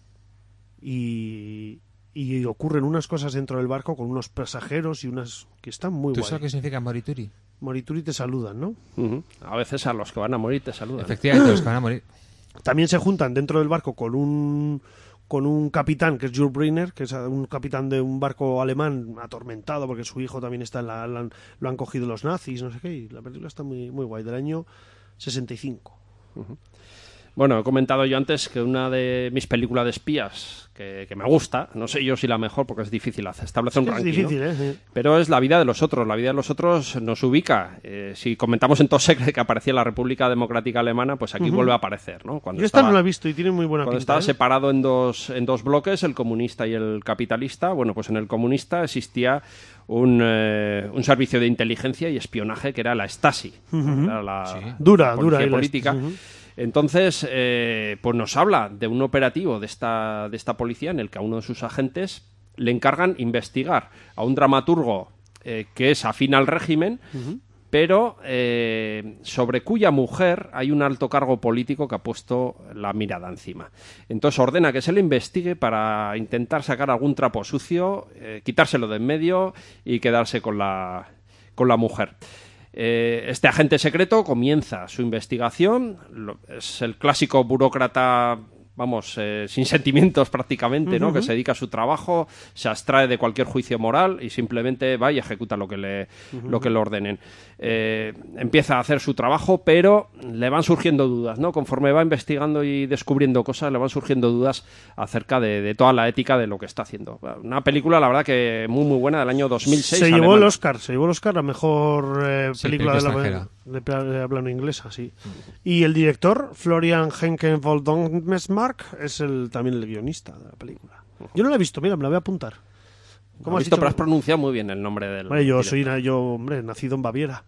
y, y ocurren unas cosas dentro del barco con unos pasajeros y unas que están muy ¿Tú guay. sabes qué significa Morituri? Morituri te saludan, ¿no? Ujú. A veces a los que van a morir te saludan. Efectivamente, los que van a morir. También se juntan dentro del barco con un con un capitán que es Jules Briner, que es un capitán de un barco alemán atormentado porque su hijo también está en la, la- lo han cogido los nazis, no sé qué, y la película está muy muy guay, del año sesenta y cinco. Bueno, he comentado yo antes que una de mis películas de espías que, que me gusta, no sé yo si la mejor porque es difícil hacer, establecer un Es ranking, difícil, ¿no? ¿eh? Sí. Pero es La vida de los otros. La vida de los otros nos ubica. Eh, si comentamos en Top Secret que aparecía la República Democrática Alemana, pues aquí vuelve a aparecer, ¿no? Cuando Yo esta estaba, no la he visto y tiene muy buena cuando pinta. estaba ¿eh? separado en dos, en dos bloques, el comunista y el capitalista, bueno, pues en el comunista existía un, eh, un servicio de inteligencia y espionaje que era la Stasi. Era la, Sí. Dura, la dura, policía y la- política. Ujú. Entonces, eh, pues nos habla de un operativo de esta, de esta policía en el que a uno de sus agentes le encargan investigar a un dramaturgo eh, que es afín al régimen, pero eh, sobre cuya mujer hay un alto cargo político que ha puesto la mirada encima. Entonces ordena que se le investigue para intentar sacar algún trapo sucio, eh, quitárselo de en medio y quedarse con la, con la mujer. Eh, este agente secreto comienza su investigación, lo- es el clásico burócrata, vamos, eh, sin sentimientos prácticamente, ¿no? Que se dedica a su trabajo, se abstrae de cualquier juicio moral y simplemente va y ejecuta lo que le, lo que le ordenen. Eh, empieza a hacer su trabajo, pero le van surgiendo dudas, ¿no? Conforme va investigando y descubriendo cosas, le van surgiendo dudas acerca de, de toda la ética de lo que está haciendo. Una película, la verdad, que muy, muy buena, del año dos mil seis. Se llevó alemana. el Oscar, se llevó el Oscar a mejor eh, Sí, película, película de, la, extranjera. de, pla- de habla no inglesa, sí. Y el director, Florian Henken Voldemesmark, es el, también el guionista de la película. Yo no la he visto, mira, me la voy a apuntar. ¿Cómo has has visto? dicho? Pero has pronunciado muy bien el nombre del... Vale, yo director. soy, na- yo, hombre, nacido en Baviera.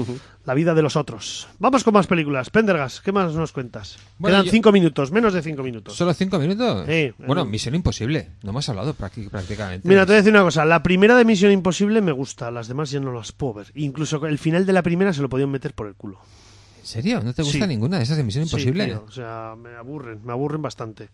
La vida de los otros. Vamos con más películas. Pendergas, ¿qué más nos cuentas? Bueno, Quedan yo- cinco minutos, menos de cinco minutos. ¿Solo cinco minutos? Sí. Bueno, Misión Imposible. No hemos hablado prácti- prácticamente. Mira, te voy a decir una cosa. La primera de Misión Imposible me gusta, las demás ya no las puedo ver. Incluso el final de la primera se lo podían meter por el culo. ¿En serio? ¿No te gusta Sí. ninguna de esas de Misión Imposible? Sí, tío, o sea, me aburren, me aburren bastante.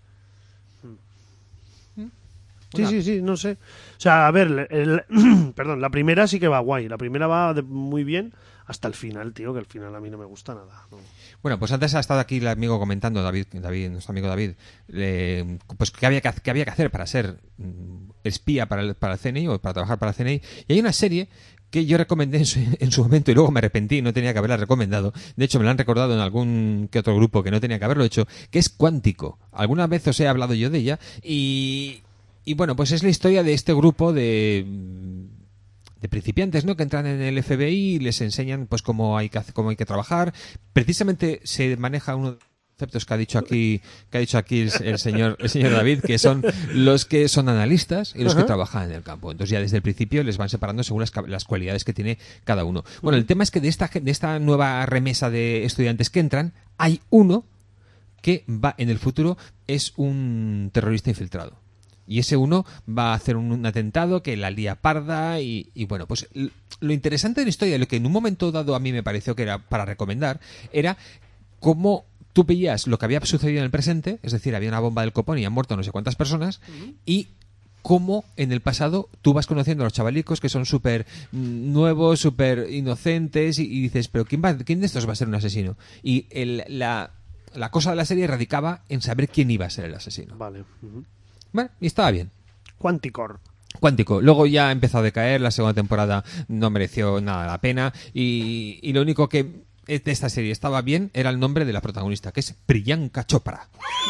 Sí, Una- sí, sí, no sé. O sea, a ver, el- el- perdón, la primera sí que va guay. La primera va de- muy bien hasta el final, tío, que el final a mí no me gusta nada. no. Bueno, pues antes ha estado aquí el amigo comentando, David, David nuestro amigo David, eh, pues qué había que, qué había que hacer para ser mm, espía para el, para el C N I o para trabajar para el C N I. Y hay una serie que yo recomendé en su, en su momento y luego me arrepentí, no tenía que haberla recomendado. De hecho, me la han recordado en algún que otro grupo que no tenía que haberlo hecho, que es Cuántico. Alguna vez os he hablado yo de ella y... Y bueno, pues es la historia de este grupo de, de principiantes, ¿no? Que entran en el F B I y les enseñan pues cómo hay que hacer- cómo hay que trabajar. Precisamente se maneja uno de los conceptos que ha dicho aquí que ha dicho aquí el, el señor el señor David, que son los que son analistas y los que Ajá. trabajan en el campo. Entonces ya desde el principio les van separando según las, ca- las cualidades que tiene cada uno. Bueno, el tema es que de esta de esta nueva remesa de estudiantes que entran hay uno que va en el futuro es un terrorista infiltrado. Y ese uno va a hacer un, un atentado que la lía parda y, y bueno, pues l- lo interesante de la historia, lo que en un momento dado a mí me pareció que era para recomendar, era cómo tú veías lo que había sucedido en el presente, es decir, había una bomba del copón y han muerto no sé cuántas personas, y cómo en el pasado tú vas conociendo a los chavalicos que son súper mm, nuevos, súper inocentes y, y dices, pero ¿quién, va, ¿quién de estos va a ser un asesino? Y el, la, la cosa de la serie radicaba en saber quién iba a ser el asesino. Vale. Ujú. Bueno, y estaba bien. Quanticor. Cuántico. Luego ya ha empezado a decaer, la segunda temporada no mereció nada la pena y, y lo único que de esta serie estaba bien era el nombre de la protagonista, que es Priyanka Chopra.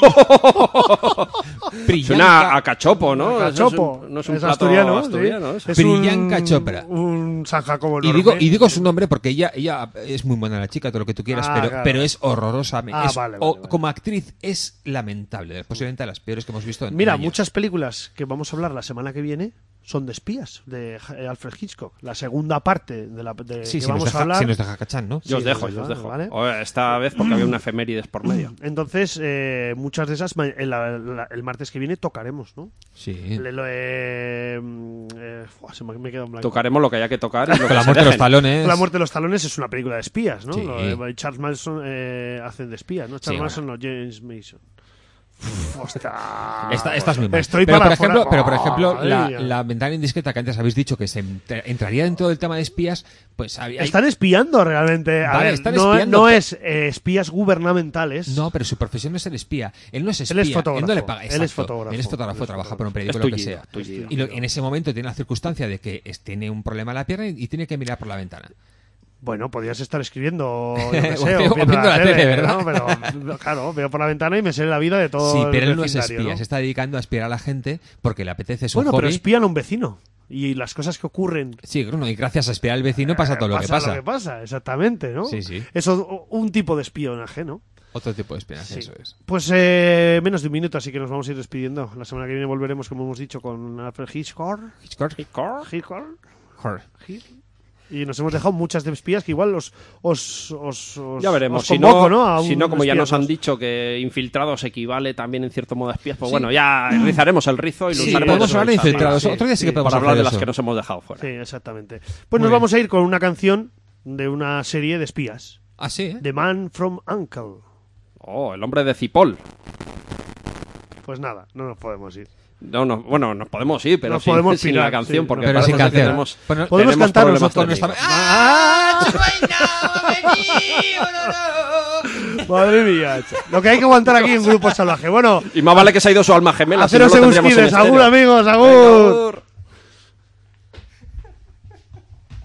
Suena a cachopo, ¿no? Cachopo. Es un- no es un es plato asturiano. asturiano, sí. eso. Es un- Priyanka Chopra. Un San Jacobo Y enorme. digo, y digo su nombre porque ella, ella es muy buena la chica, todo lo que tú quieras, Ah, pero, claro. pero es horrorosa. Ah, es- vale, o- vale, vale. Como actriz es lamentable, posiblemente de las peores que hemos visto en Mira, años. muchas películas que vamos a hablar la semana que viene son de espías, de eh, Alfred Hitchcock. La segunda parte de la de Sí, que si nos, vamos deja, a hablar. si nos deja cachán, ¿no? Yo os Sí, dejo, nos yo os deja, dejo. ¿vale? O esta vez porque había una efemérides por medio. Entonces, eh, muchas de esas ma- en la- la- el martes que viene tocaremos, ¿no? Sí. Le- lo, eh, mm, eh, fua, se me, me he quedado en blanco. Tocaremos lo que haya que tocar. y lo Con que la se muerte de los dejen. talones. La muerte de los talones es una película de espías, ¿no? Sí. Lo de Charles Manson eh, hacen de espías, ¿no? Charles Sí, Manson no, James Mason. Uf, hostia. Esta, esta es muy mal. Estoy pero, para por ejemplo, fuera. pero por ejemplo, Madre la, mía. la ventana indiscreta que antes habéis dicho que se entra- entraría dentro del tema de espías, pues había. hay- Están espiando realmente. A Vale, ver, están no, espiando, no pero- es eh, espías gubernamentales. No, pero su profesión no es el espía. Él no es espía. Él es fotógrafo. no le paga. Él es Exacto. fotógrafo. Él es fotógrafo, Él es trabaja fotógrafo. por un periódico, Es lo que tullido, sea. tullido. Y lo- en ese momento tiene la circunstancia de que es- tiene un problema en la pierna y, y tiene que mirar por la ventana. Bueno, podrías estar escribiendo, yo qué sé, O o viendo viendo la, la tele, tele, ¿verdad? ¿no? Pero, claro, veo por la ventana y me sé la vida de todo Sí, el pero él no es vecindario, espía, ¿no? se está dedicando a espiar a la gente porque le apetece su Bueno, hobby. pero espían a un vecino. Y las cosas que ocurren... Sí, bueno, y gracias a espiar al vecino pasa todo lo que pasa. lo que pasa, exactamente, ¿no? Sí, sí. Eso, un tipo de espionaje, ¿no? Otro tipo de espionaje, Sí. eso es. Pues eh, menos de un minuto, así que nos vamos a ir despidiendo. La semana que viene volveremos, como hemos dicho, con Alfred Hitchcock. Hitchcock. Hitchcock. Horror. Y nos hemos dejado muchas de espías que igual os, os, os, os- Ya veremos. os Si convoco, no, A un si no, como ya espía nos han más. dicho que infiltrados equivale también en cierto modo a espías, pues bueno, ya rizaremos el rizo y lo Sí, usaremos podemos hablar de para- infiltrados. sí, Otro día sí, sí. que podemos para hablar hacer de las eso. que nos hemos dejado fuera. Sí, exactamente. Pues Muy nos bien. vamos a ir con una canción de una serie de espías. Ah, sí, ¿eh? The Man from U N C L E. Oh, el hombre de Cipoll. Pues nada, no nos podemos ir. No, no, bueno, nos podemos ir, pero Nos sin, podemos sin pirar, la canción, sí, porque pero parece sin que canción. tenemos, Bueno, podemos tenemos cantar problemas nosotros. técnicos. Madre mía, cha. Lo que hay que aguantar aquí en Grupo Salvaje. Bueno, Y más vale que se ha ido su alma gemela. si no haceros lo tendríamos en eguskides. estéreo. Agur, amigos, Venga, agur. agur.